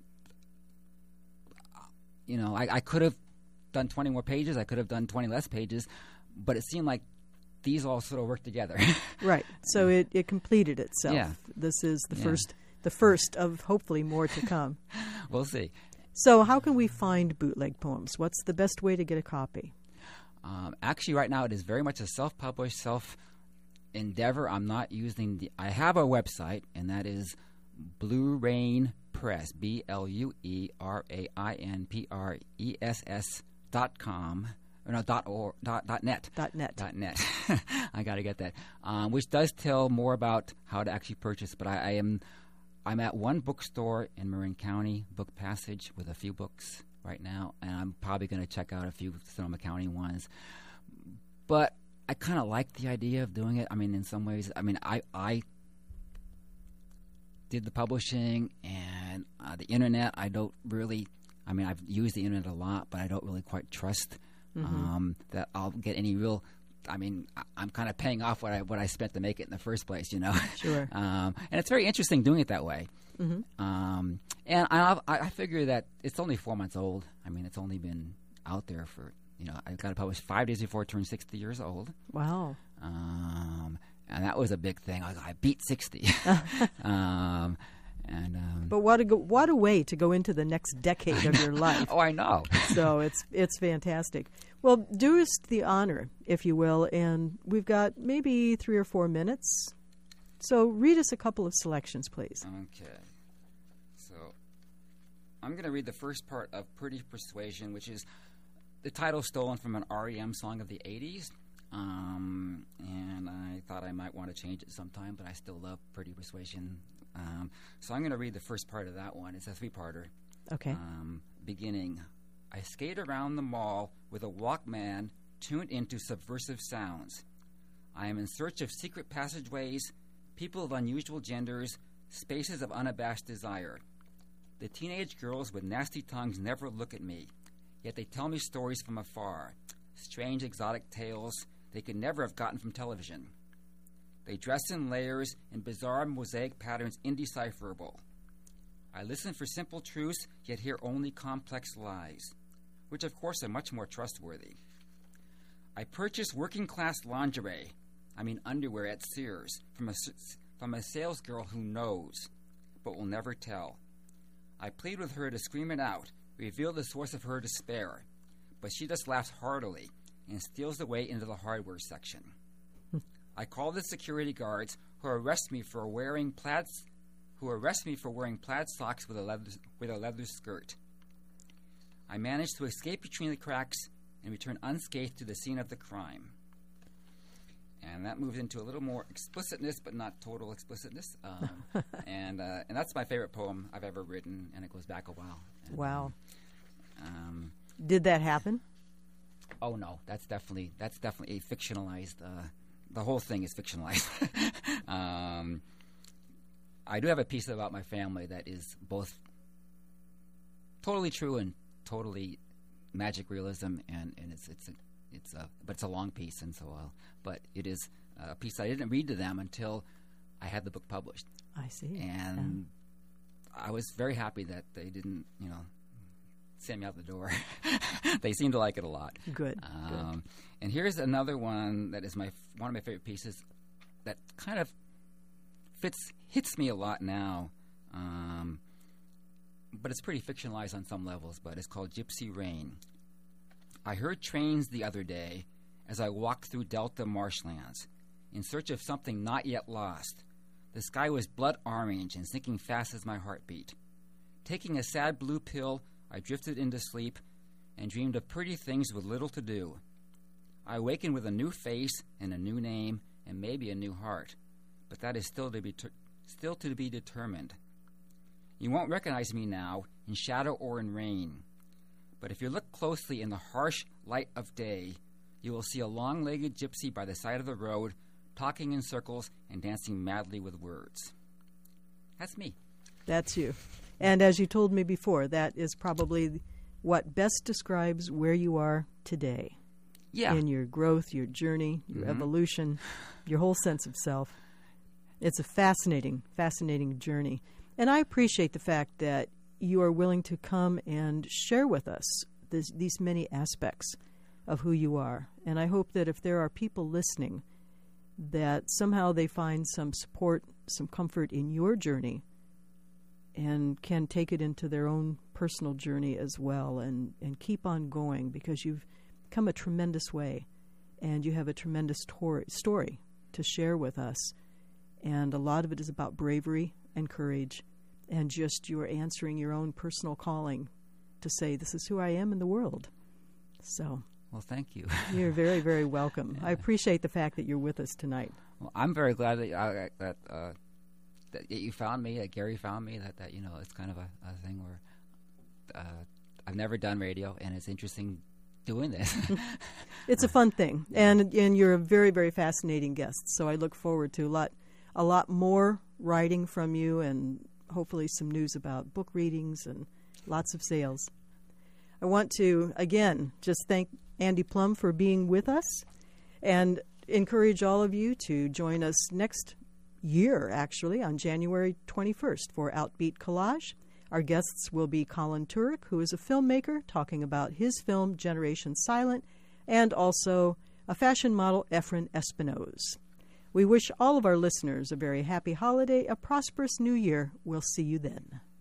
[SPEAKER 6] You know, I, I could have done twenty more pages. I could have done twenty less pages, but it seemed like these all sort of worked together.
[SPEAKER 1] Right. So it, it completed itself.
[SPEAKER 6] Yeah.
[SPEAKER 1] This is the
[SPEAKER 6] Yeah.
[SPEAKER 1] first the first of hopefully more to come.
[SPEAKER 6] We'll see.
[SPEAKER 1] So how can we find Bootleg Poems? What's the best way to get a copy?
[SPEAKER 6] Um, actually, right now it is very much a self-published, self-endeavor. I'm not using the. I have a website, and that is Blue Rain Press, B L U E R A I N P R E S S dot com, or no, dot, or, dot, dot net.
[SPEAKER 1] Dot net.
[SPEAKER 6] Dot net. I got to get that, um, which does tell more about how to actually purchase. But I, I am, I'm at one bookstore in Marin County, Book Passage, with a few books right now, and I'm probably going to check out a few Sonoma County ones. But I kind of like the idea of doing it. I mean, in some ways, I mean, I, I did the publishing and uh, the internet. I don't really, I mean, I've used the internet a lot, but I don't really quite trust
[SPEAKER 1] Mm-hmm.
[SPEAKER 6] um, that I'll get any real, I mean, I, I'm kind of paying off what I what I spent to make it in the first place, you know.
[SPEAKER 1] Sure.
[SPEAKER 6] um, and it's very interesting doing it that way.
[SPEAKER 1] Mm-hmm.
[SPEAKER 6] Um, and I, I figure that it's only four months old. I mean, it's only been out there for, you know, I got it published five days before it turned sixty years old.
[SPEAKER 1] Wow.
[SPEAKER 6] Um, and that was a big thing. I, I beat sixty. um, and um,
[SPEAKER 1] But what a go, what a way to go into the next decade of your life.
[SPEAKER 6] oh, I know.
[SPEAKER 1] So it's it's fantastic. Well, do us the honor, if you will, and we've got maybe three or four minutes. So read us a couple of selections, please.
[SPEAKER 6] Okay. So I'm going to read the first part of Pretty Persuasion, which is the title stolen from an R E M song of the eighties. Um, and I thought I might want to change it sometime, but I still love Pretty Persuasion. Um, so I'm going to read the first part of that one. It's a three-parter.
[SPEAKER 1] Okay.
[SPEAKER 6] Um, beginning, I skate around the mall with a Walkman tuned into subversive sounds. I am in search of secret passageways, people of unusual genders, spaces of unabashed desire. The teenage girls with nasty tongues never look at me, yet they tell me stories from afar, strange exotic tales they could never have gotten from television. They dress in layers in bizarre mosaic patterns indecipherable. I listen for simple truths, yet hear only complex lies, which of course are much more trustworthy. I purchase working-class lingerie, I mean underwear at Sears, from a, from a salesgirl who knows, but will never tell. I plead with her to scream it out, reveal the source of her despair, but she just laughs heartily and steals away into the hardware section. I call the security guards who arrest me for wearing plaid, who arrest me for wearing plaid socks with a leather, with a leather skirt. I manage to escape between the cracks and return unscathed to the scene of the crime. And that moves into a little more explicitness, but not total explicitness. Um, and uh, and that's my favorite poem I've ever written, and it goes back a while. And,
[SPEAKER 1] Wow.
[SPEAKER 6] Um,
[SPEAKER 1] Did that happen?
[SPEAKER 6] oh no, that's definitely that's definitely a fictionalized uh, the whole thing is fictionalized. um, I do have a piece about my family that is both totally true and totally magic realism, and, and it's it's a, it's a but it's a long piece, and so uh, but it is a piece I didn't read to them until I had the book published.
[SPEAKER 1] I see.
[SPEAKER 6] And yeah. I was very happy that they didn't, you know, send me out the door. They seemed to like it a lot.
[SPEAKER 1] Good.
[SPEAKER 6] Um,
[SPEAKER 1] Good.
[SPEAKER 6] And here's another one that is my one of my favorite pieces that kind of fits hits me a lot now. Um, but it's pretty fictionalized on some levels, but it's called Gypsy Rain. I heard trains the other day as I walked through Delta marshlands in search of something not yet lost. The sky was blood orange and sinking fast as my heart beat. Taking a sad blue pill, I drifted into sleep and dreamed of pretty things with little to do. I awakened with a new face and a new name and maybe a new heart, but that is still to be ter- still to be determined. You won't recognize me now in shadow or in rain, but if you look closely in the harsh light of day, you will see a long-legged gypsy by the side of the road, talking in circles and dancing madly with words. That's me.
[SPEAKER 1] That's you. And as you told me before, that is probably what best describes where you are today.
[SPEAKER 6] Yeah.
[SPEAKER 1] In your growth, your journey, your
[SPEAKER 6] Mm-hmm.
[SPEAKER 1] evolution, your whole sense of self. It's a fascinating, fascinating journey. And I appreciate the fact that you are willing to come and share with us this, these many aspects of who you are. And I hope that if there are people listening, that somehow they find some support, some comfort in your journey and can take it into their own personal journey as well, and, and keep on going, because you've come a tremendous way and you have a tremendous tor- story to share with us. And a lot of it is about bravery and courage and just you're answering your own personal calling to say, this is who I am in the world. So...
[SPEAKER 6] Well, thank you.
[SPEAKER 1] You're very, very welcome. I appreciate the fact that you're with us tonight.
[SPEAKER 6] Well, I'm very glad that uh, that, uh, that you found me, that Gary found me, that, that you know, it's kind of a, a thing where uh, I've never done radio, and it's interesting doing this.
[SPEAKER 1] It's a fun thing, and and you're a very, very fascinating guest, so I look forward to a lot, a lot more writing from you, and hopefully some news about book readings and lots of sales. I want to, again, just thank Andy Plum for being with us and encourage all of you to join us next year, actually, on January twenty-first for Outbeat Collage. Our guests will be Colin Turek, who is a filmmaker, talking about his film Generation Silent, and also a fashion model, Efren Espinoz. We wish all of our listeners a very happy holiday, a prosperous new year. We'll see you then.